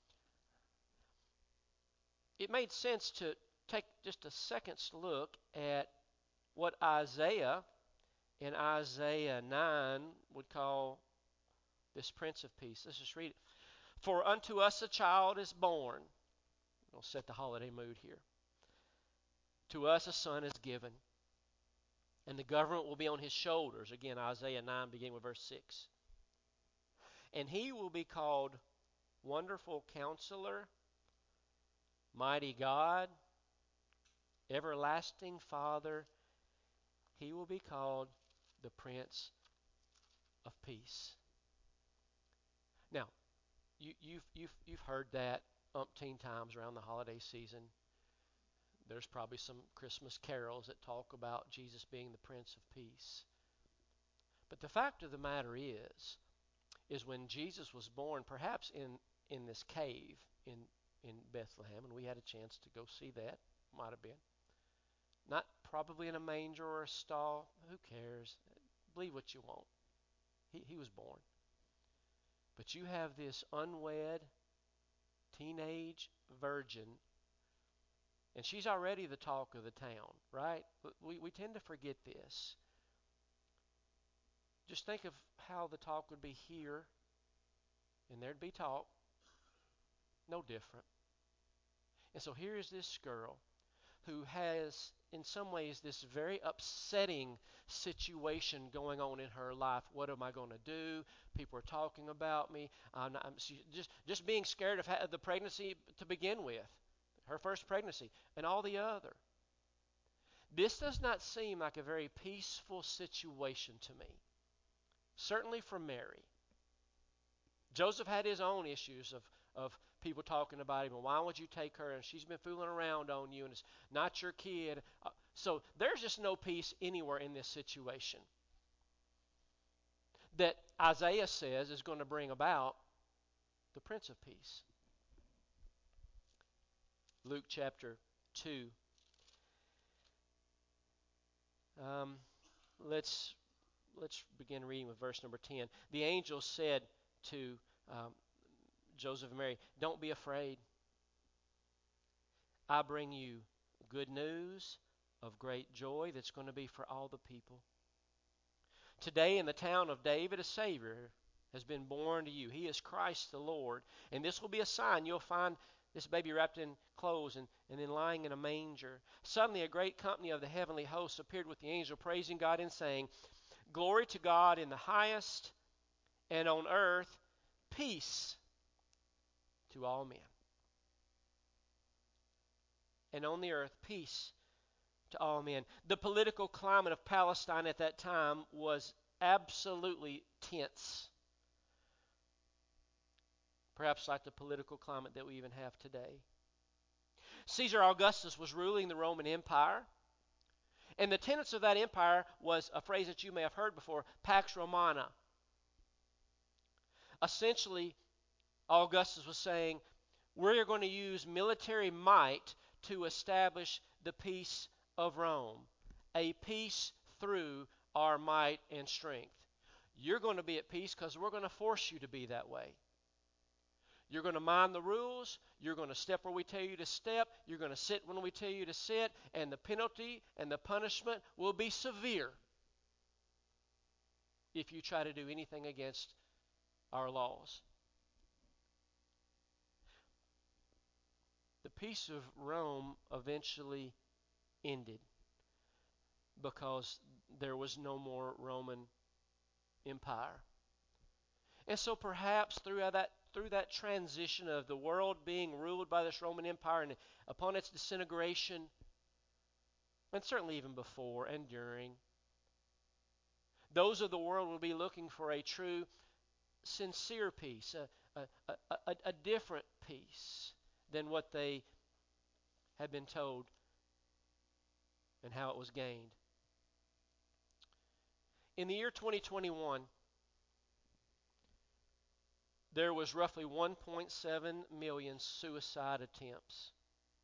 it made sense to take just a second's look at what Isaiah in Isaiah 9 would call this Prince of Peace. Let's just read it. For unto us a child is born. We'll set the holiday mood here. To us a son is given, and the government will be on his shoulders. Again, Isaiah 9, beginning with verse 6. And he will be called Wonderful Counselor, Mighty God, Everlasting Father. He will be called the Prince of Peace. Now, you've heard that umpteen times around the holiday season. There's probably some Christmas carols that talk about Jesus being the Prince of Peace. But the fact of the matter is when Jesus was born, perhaps in this cave in Bethlehem, and we had a chance to go see that, might have been. Not probably in a manger or a stall. Who cares? Believe what you want. He was born. But you have this unwed teenage virgin, and she's already the talk of the town, right? We tend to forget this. Just think of how the talk would be here, and there'd be talk. No different. And so here is this girl who has, in some ways, this very upsetting situation going on in her life. What am I going to do? People are talking about me. I'm just being scared of the pregnancy to begin with, her first pregnancy, and all the other. This does not seem like a very peaceful situation to me. Certainly for Mary. Joseph had his own issues of people talking about him. Well, why would you take her? And she's been fooling around on you, and it's not your kid. So there's just no peace anywhere in this situation that Isaiah says is going to bring about the Prince of Peace. Luke chapter 2. Let's begin reading with verse number 10. The angel said to Joseph and Mary, don't be afraid. I bring you good news of great joy that's going to be for all the people. Today in the town of David, a Savior has been born to you. He is Christ the Lord. And this will be a sign. You'll find this baby wrapped in clothes and then lying in a manger. Suddenly a great company of the heavenly hosts appeared with the angel, praising God and saying, Glory to God in the highest, and on earth peace to all men. And on the earth peace to all men. The political climate of Palestine at that time was absolutely tense. Perhaps like the political climate that we even have today. Caesar Augustus was ruling the Roman Empire. And the tenets of that empire was a phrase that you may have heard before, Pax Romana. Essentially, Augustus was saying, we're going to use military might to establish the peace of Rome. A peace through our might and strength. You're going to be at peace because we're going to force you to be that way. You're going to mind the rules. You're going to step where we tell you to step. You're going to sit when we tell you to sit. And the penalty and the punishment will be severe if you try to do anything against our laws. The peace of Rome eventually ended because there was no more Roman Empire. And so perhaps through that transition of the world being ruled by this Roman Empire and upon its disintegration, and certainly even before and during, those of the world will be looking for a true, sincere peace, a different peace than what they had been told and how it was gained. In the year 2021, there was roughly 1.7 million suicide attempts.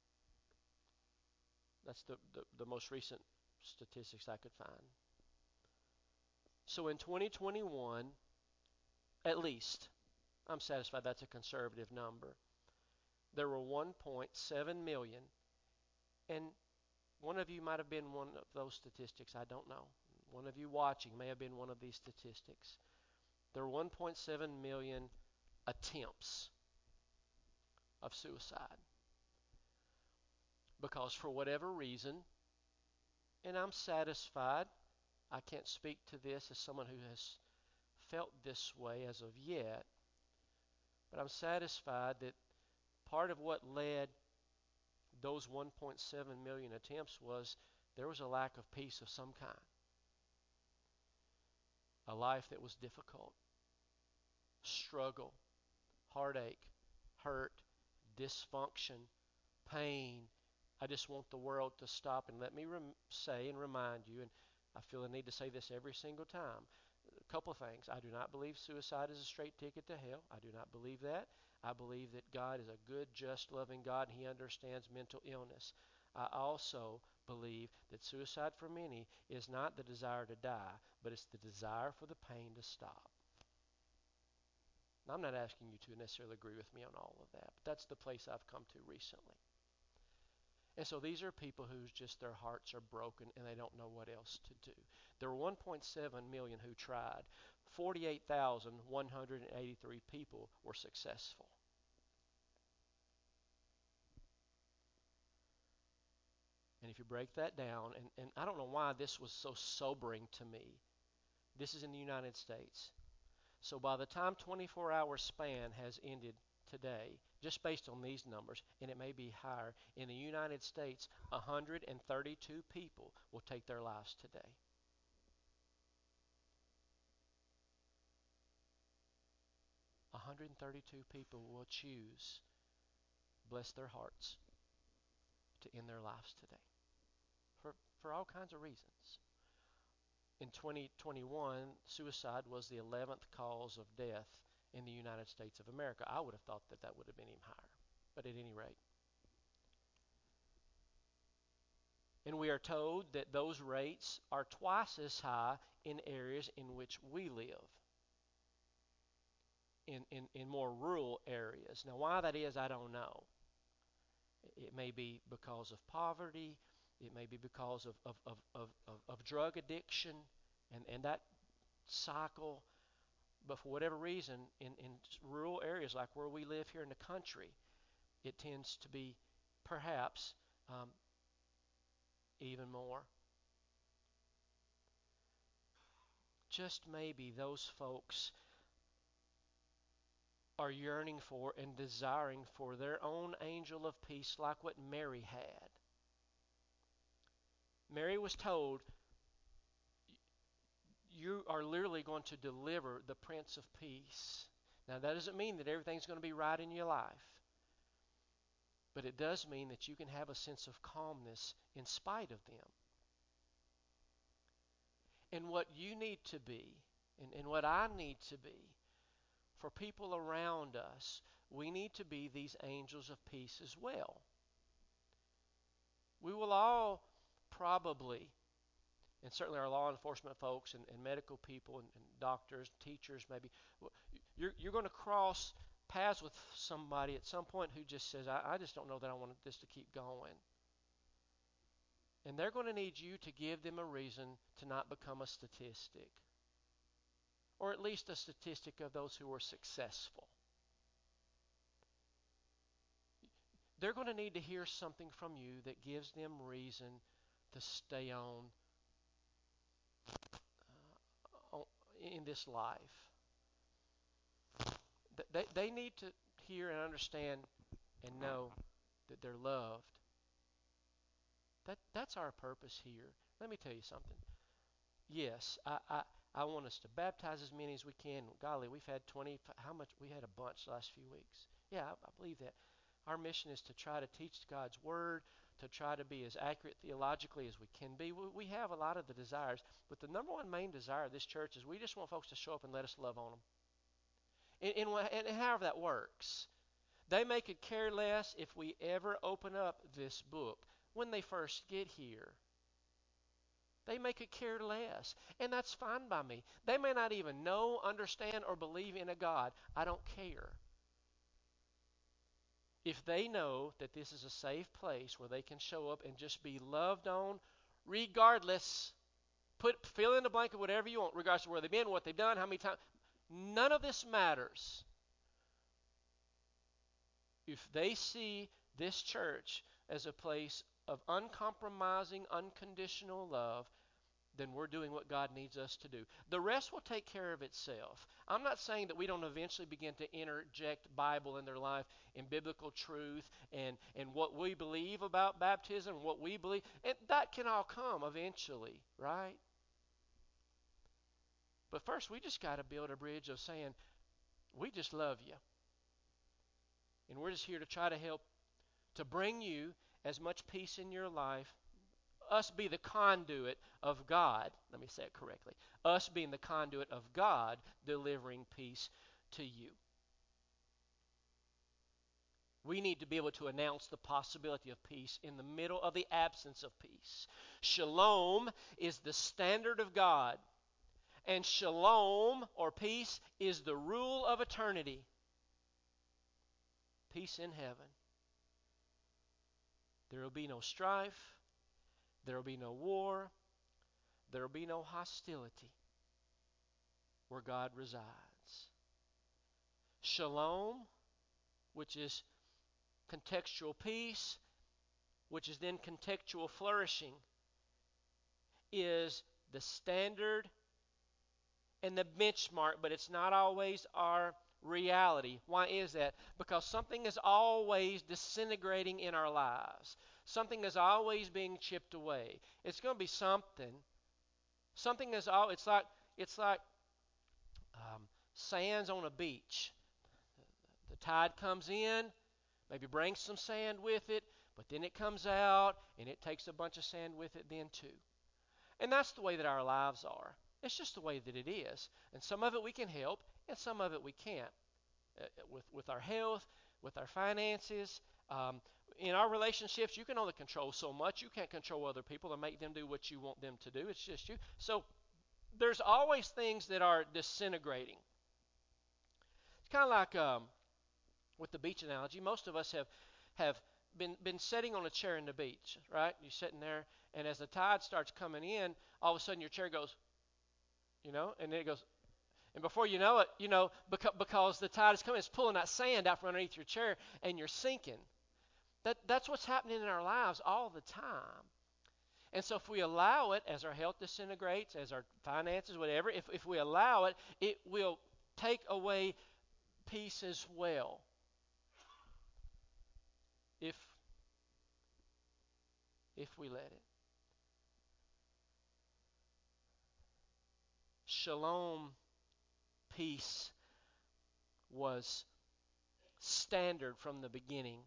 That's the most recent statistics I could find. So in 2021, at least, I'm satisfied that's a conservative number, there were 1.7 million. And one of you might have been one of those statistics. I don't know. One of you watching may have been one of these statistics. There were 1.7 million attempts of suicide. Because for whatever reason, and I'm satisfied, I can't speak to this as someone who has felt this way as of yet, but I'm satisfied that part of what led those 1.7 million attempts was there was a lack of peace of some kind. A life that was difficult, struggle, heartache, hurt, dysfunction, pain. I just want the world to stop. And let me say and remind you, and I feel the need to say this every single time, a couple of things. I do not believe suicide is a straight ticket to hell. I do not believe that. I believe that God is a good, just, loving God, and He understands mental illness. I also believe that suicide for many is not the desire to die, but it's the desire for the pain to stop. Now, I'm not asking you to necessarily agree with me on all of that, but that's the place I've come to recently. And so these are people whose just their hearts are broken and they don't know what else to do. There were 1.7 million who tried. 48,183 people were successful. And if you break that down, and I don't know why this was so sobering to me. This is in the United States. So by the time 24-hour span has ended today, just based on these numbers, and it may be higher, in the United States, 132 people will take their lives today. A 132 people will choose, bless their hearts, to end their lives today. For all kinds of reasons. In 2021, suicide was the 11th cause of death in the United States of America. I would have thought that would have been even higher, but at any rate. And we are told that those rates are twice as high in areas in which we live, in more rural areas. Now, why that is, I don't know. It may be because of poverty. It may be because of drug addiction and that cycle. But for whatever reason, in rural areas like where we live here in the country, it tends to be perhaps even more. Just maybe those folks are yearning for and desiring for their own angel of peace like what Mary had. Mary was told, you are literally going to deliver the Prince of Peace. Now that doesn't mean that everything's going to be right in your life. But it does mean that you can have a sense of calmness in spite of them. And what you need to be, and what I need to be, for people around us, we need to be these angels of peace as well. We will all probably, and certainly our law enforcement folks and medical people and doctors, teachers maybe, you're going to cross paths with somebody at some point who just says, I just don't know that I want this to keep going. And they're going to need you to give them a reason to not become a statistic. Or at least a statistic of those who are successful. They're going to need to hear something from you that gives them reason to stay on in this life. They need to hear and understand and know that they're loved. That's our purpose here. Let me tell you something. Yes, I want us to baptize as many as we can. Golly, we've had 20, how much? We had a bunch the last few weeks. Yeah, I believe that. Our mission is to try to teach God's Word, to try to be as accurate theologically as we can be. We have a lot of the desires, but the number one main desire of this church is we just want folks to show up and let us love on them. And however that works. They may could care less if we ever open up this book when they first get here. They may could care less, and that's fine by me. They may not even know, understand, or believe in a God. I don't care. If they know that this is a safe place where they can show up and just be loved on, regardless, fill in the blank of whatever you want, regardless of where they've been, what they've done, how many times, none of this matters. If they see this church as a place of uncompromising, unconditional love, then we're doing what God needs us to do. The rest will take care of itself. I'm not saying that we don't eventually begin to interject Bible in their life and biblical truth and what we believe about baptism, what we believe, and that can all come eventually, right? But first, we just got to build a bridge of saying, we just love you. And we're just here to try to help to bring you as much peace in your life. Us be the conduit of God. Let me say it correctly. Us being the conduit of God delivering peace to you. We need to be able to announce the possibility of peace in the middle of the absence of peace. Shalom is the standard of God. And shalom, or peace, is the rule of eternity. Peace in heaven. There will be no strife. There will be no war. There will be no hostility where God resides. Shalom, which is contextual peace, which is then contextual flourishing, is the standard and the benchmark, but it's not always our reality. Why is that? Because something is always disintegrating in our lives. Something is always being chipped away. It's going to be something. Something is all. It's like sands on a beach. The tide comes in, maybe brings some sand with it, but then it comes out and it takes a bunch of sand with it then too. And that's the way that our lives are. It's just the way that it is. And some of it we can help, and some of it we can't. With our health, with our finances, in our relationships, you can only control so much. You can't control other people and make them do what you want them to do. It's just you. So there's always things that are disintegrating. It's kind of like with the beach analogy. Most of us have been sitting on a chair in the beach, right? You're sitting there, and as the tide starts coming in, all of a sudden your chair goes, and then it goes, and before you know it, because the tide is coming, it's pulling that sand out from underneath your chair, and you're sinking. That's what's happening in our lives all the time. And so if we allow it, as our health disintegrates, as our finances, whatever, if we allow it, it will take away peace as well. If we let it. Shalom, peace, was standard from the beginning.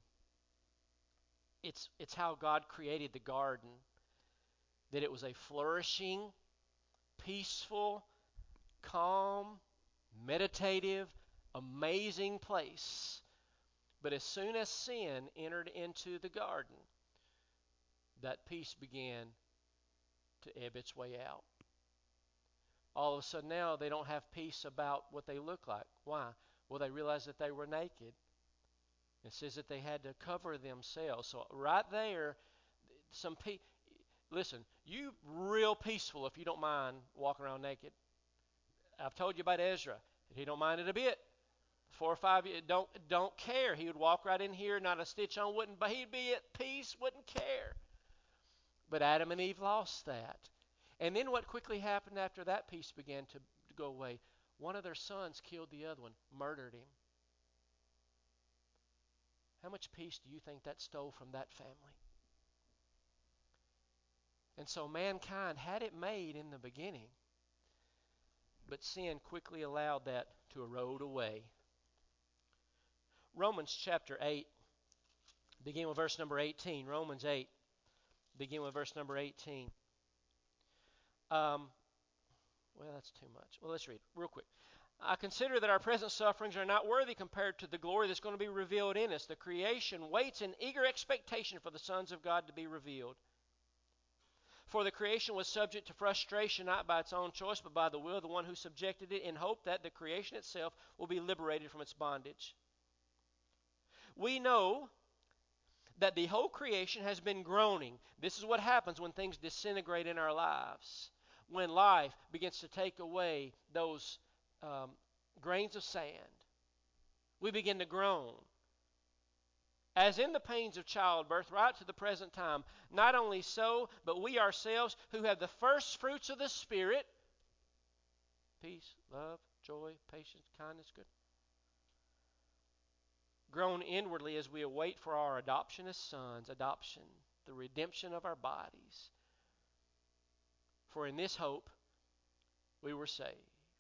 It's how God created the garden, that it was a flourishing, peaceful, calm, meditative, amazing place. But as soon as sin entered into the garden, that peace began to ebb its way out. All of a sudden now they don't have peace about what they look like. Why? Well, they realized that they were naked. It says that they had to cover themselves. So right there, listen, you real peaceful if you don't mind walking around naked. I've told you about Ezra. He don't mind it a bit. 4 or 5 years, don't care. He would walk right in here, not a stitch on, but he'd be at peace, wouldn't care. But Adam and Eve lost that. And then what quickly happened after that peace began to go away? One of their sons killed the other one, murdered him. How much peace do you think that stole from that family? And so mankind had it made in the beginning, but sin quickly allowed that to erode away. Romans chapter 8, begin with verse number 18. Romans 8, begin with verse number 18. Well, that's too much. Well, let's read it real quick. I consider that our present sufferings are not worthy compared to the glory that's going to be revealed in us. The creation waits in eager expectation for the sons of God to be revealed. For the creation was subject to frustration, not by its own choice, but by the will of the one who subjected it, in hope that the creation itself will be liberated from its bondage. We know that the whole creation has been groaning. This is what happens when things disintegrate in our lives. When life begins to take away those grains of sand, we begin to groan. As in the pains of childbirth, right to the present time. Not only so, but we ourselves who have the first fruits of the Spirit, peace, love, joy, patience, kindness, goodness, groan inwardly as we await for our adoption as sons, adoption, the redemption of our bodies. For in this hope we were saved.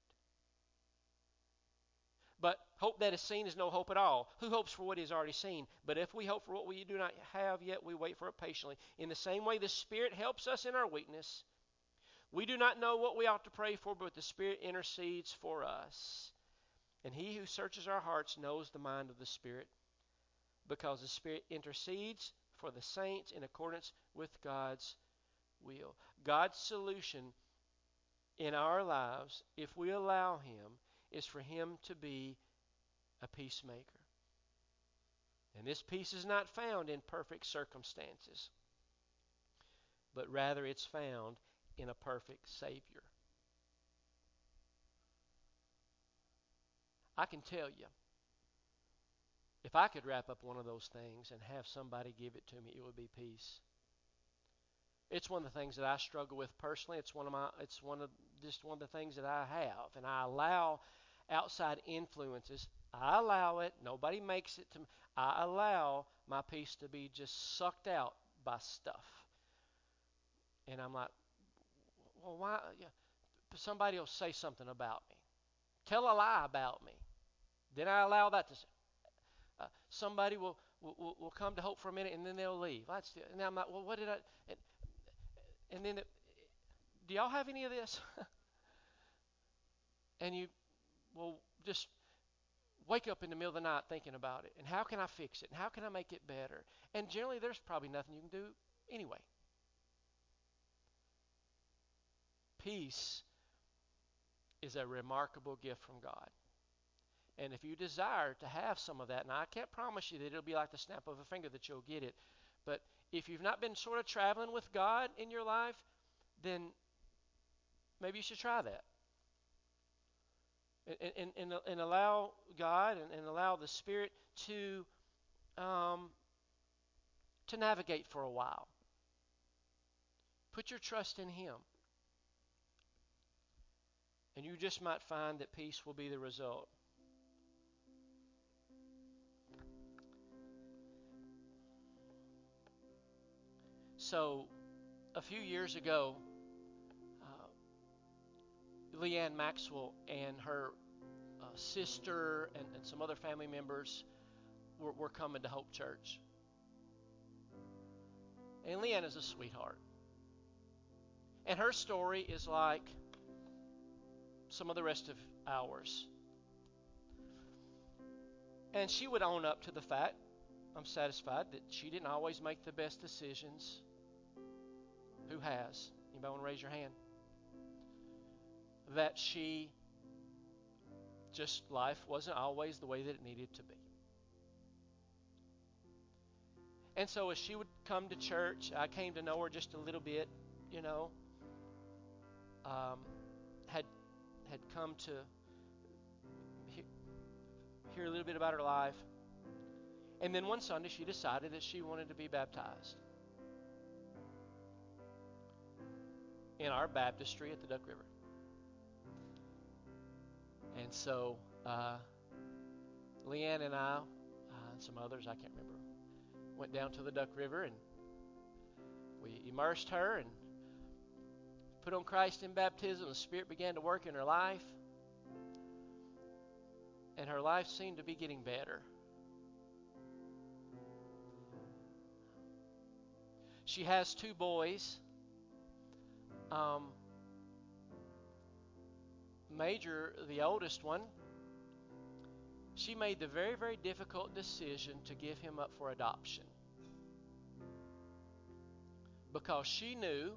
But hope that is seen is no hope at all. Who hopes for what he has already seen? But if we hope for what we do not have yet, we wait for it patiently. In the same way, the Spirit helps us in our weakness. We do not know what we ought to pray for, but the Spirit intercedes for us. And he who searches our hearts knows the mind of the Spirit, because the Spirit intercedes for the saints in accordance with God's will. God's solution in our lives, if we allow him, is for him to be a peacemaker. And this peace is not found in perfect circumstances, but rather it's found in a perfect Savior. I can tell you, if I could wrap up one of those things and have somebody give it to me, it would be peace. It's one of the things that I struggle with personally. It's one of the things that I have, and I allow outside influences. I allow it. Nobody makes it to me. I allow my peace to be just sucked out by stuff. And I'm like, well, why? Yeah, somebody will say something about me, tell a lie about me. Then I allow that to. Somebody will come to Hope for a minute and then they'll leave. And I'm like, well, what did I? And then, do y'all have any of this? And you will just wake up in the middle of the night thinking about it. And how can I fix it? And how can I make it better? And generally, there's probably nothing you can do anyway. Peace is a remarkable gift from God. And if you desire to have some of that, and I can't promise you that it'll be like the snap of a finger that you'll get it, but if you've not been sort of traveling with God in your life, then maybe you should try that. And allow God and allow the Spirit to navigate for a while. Put your trust in Him. And you just might find that peace will be the result. So, a few years ago, Leanne Maxwell and her sister and some other family members were coming to Hope Church. And Leanne is a sweetheart. And her story is like some of the rest of ours. And she would own up to the fact, I'm satisfied, that she didn't always make the best decisions. Who has? Anybody want to raise your hand? That life wasn't always the way that it needed to be. And so as she would come to church, I came to know her just a little bit, had come to hear a little bit about her life. And then one Sunday she decided that she wanted to be baptized in our baptistry at the Duck River. And so Leanne and I, and some others, I can't remember, went down to the Duck River and we immersed her and put on Christ in baptism. The Spirit began to work in her life. And her life seemed to be getting better. She has 2 boys. Major, the oldest one, she made the very, very difficult decision to give him up for adoption. Because she knew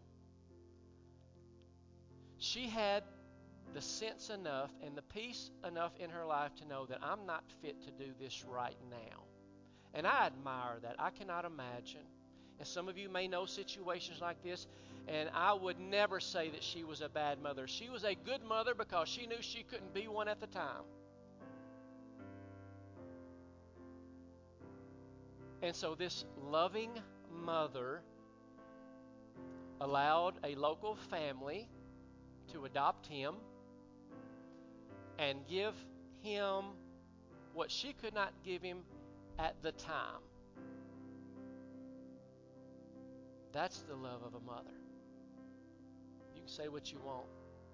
she had the sense enough and the peace enough in her life to know that I'm not fit to do this right now. And I admire that. I cannot imagine. And some of you may know situations like this, and I would never say that she was a bad mother. She was a good mother because she knew she couldn't be one at the time. And so this loving mother allowed a local family to adopt him and give him what she could not give him at the time. That's the love of a mother. You can say what you want.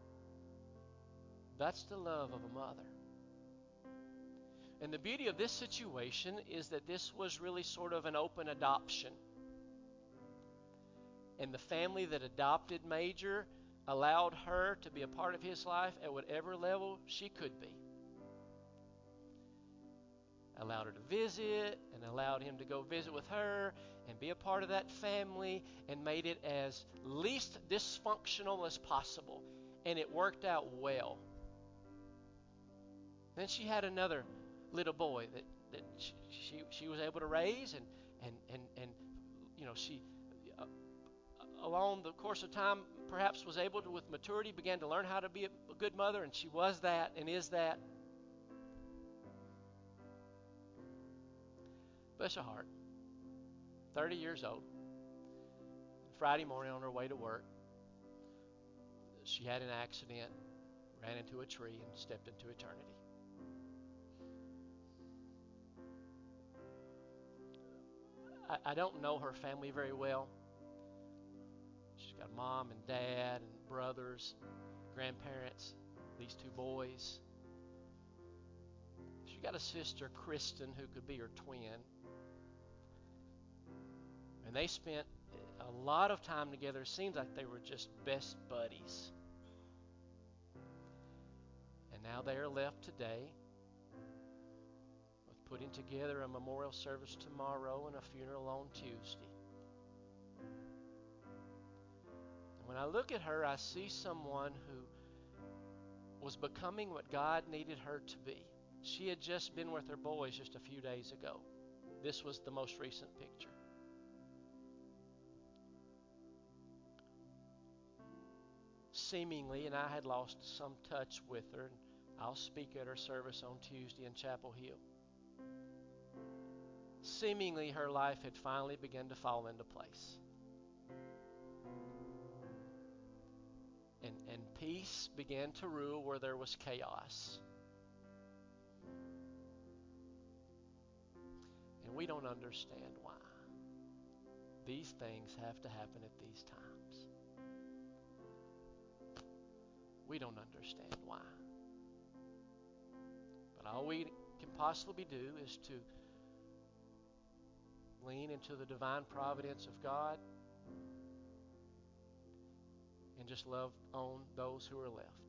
That's the love of a mother. And the beauty of this situation is that this was really sort of an open adoption. And the family that adopted Major allowed her to be a part of his life at whatever level she could be. Allowed her to visit and allowed him to go visit with her and be a part of that family and made it as least dysfunctional as possible. And it worked out well. Then she had another little boy that she was able to raise and you know, she along the course of time perhaps was able to, with maturity, began to learn how to be a good mother, and she was that and is that. Bless her heart. 30 years old. Friday morning on her way to work, she had an accident, ran into a tree, and stepped into eternity. I don't know her family very well. She's got a mom and dad and brothers, grandparents, these two boys. She's got a sister, Kristen, who could be her twin. And they spent a lot of time together. It seems like they were just best buddies. And now they are left today with putting together a memorial service tomorrow and a funeral on Tuesday. And when I look at her, I see someone who was becoming what God needed her to be. She had just been with her boys just a few days ago. This was the most recent picture. Seemingly, and I had lost some touch with her, and I'll speak at her service on Tuesday in Chapel Hill. Seemingly, her life had finally begun to fall into place. And peace began to rule where there was chaos. And we don't understand why. These things have to happen at these times. We don't understand why. But all we can possibly do is to lean into the divine providence of God and just love on those who are left.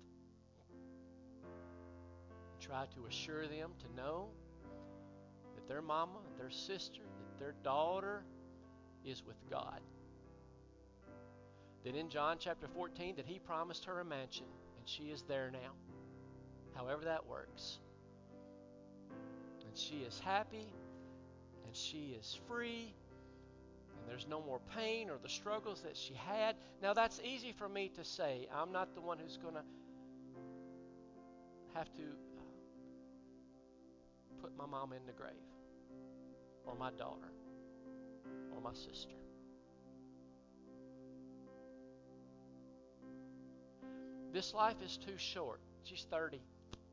Try to assure them to know that their mama, their sister, that their daughter is with God. That in John chapter 14 that he promised her a mansion, and she is there now. However that works. And she is happy, and she is free, and there's no more pain or the struggles that she had. Now that's easy for me to say. I'm not the one who's going to have to put my mom in the grave, or my daughter, or my sister. This life is too short. She's 30.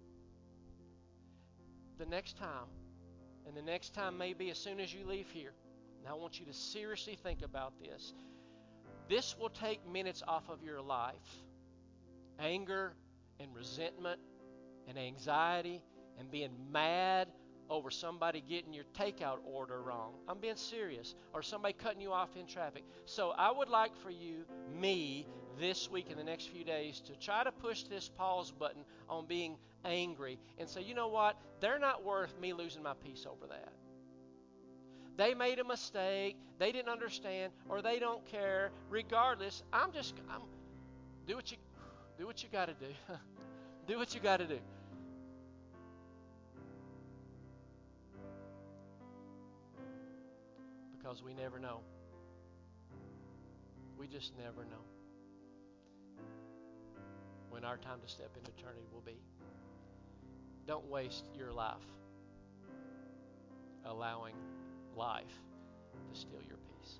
The next time, and the next time may be as soon as you leave here, and I want you to seriously think about this. This will take minutes off of your life. Anger and resentment and anxiety and being mad over somebody getting your takeout order wrong. I'm being serious. Or somebody cutting you off in traffic. So I would like for you, me, this week and the next few days to try to push this pause button on being angry and say, you know what? They're not worth me losing my peace over that. They made a mistake, they didn't understand, or they don't care. Regardless, do what you got to do. Do what you got to do. Because we never know. We just never know when our time to step into eternity will be. Don't waste your life allowing life to steal your peace.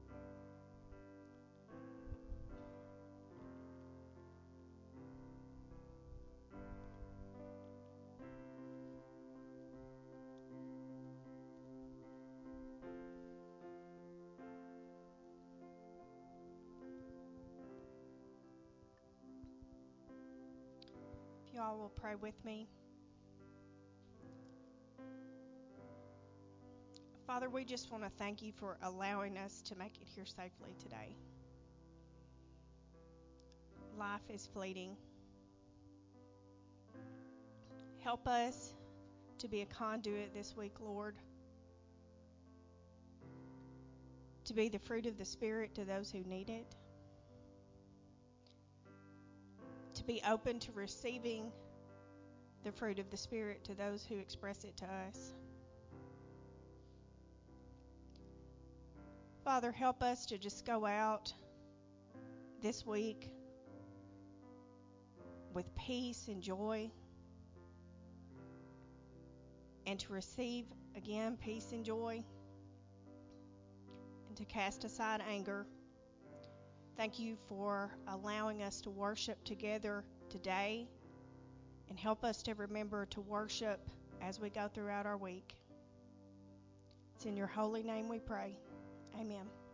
If y'all will pray with me. Father, we just want to thank you for allowing us to make it here safely today. Life is fleeting. Help us to be a conduit this week, Lord, to be the fruit of the Spirit to those who need it, to be open to receiving the fruit of the Spirit to those who express it to us. Father, help us to just go out this week with peace and joy, and to receive again peace and joy, and to cast aside anger. Thank you for allowing us to worship together today, and help us to remember to worship as we go throughout our week. It's in your holy name we pray. Amen.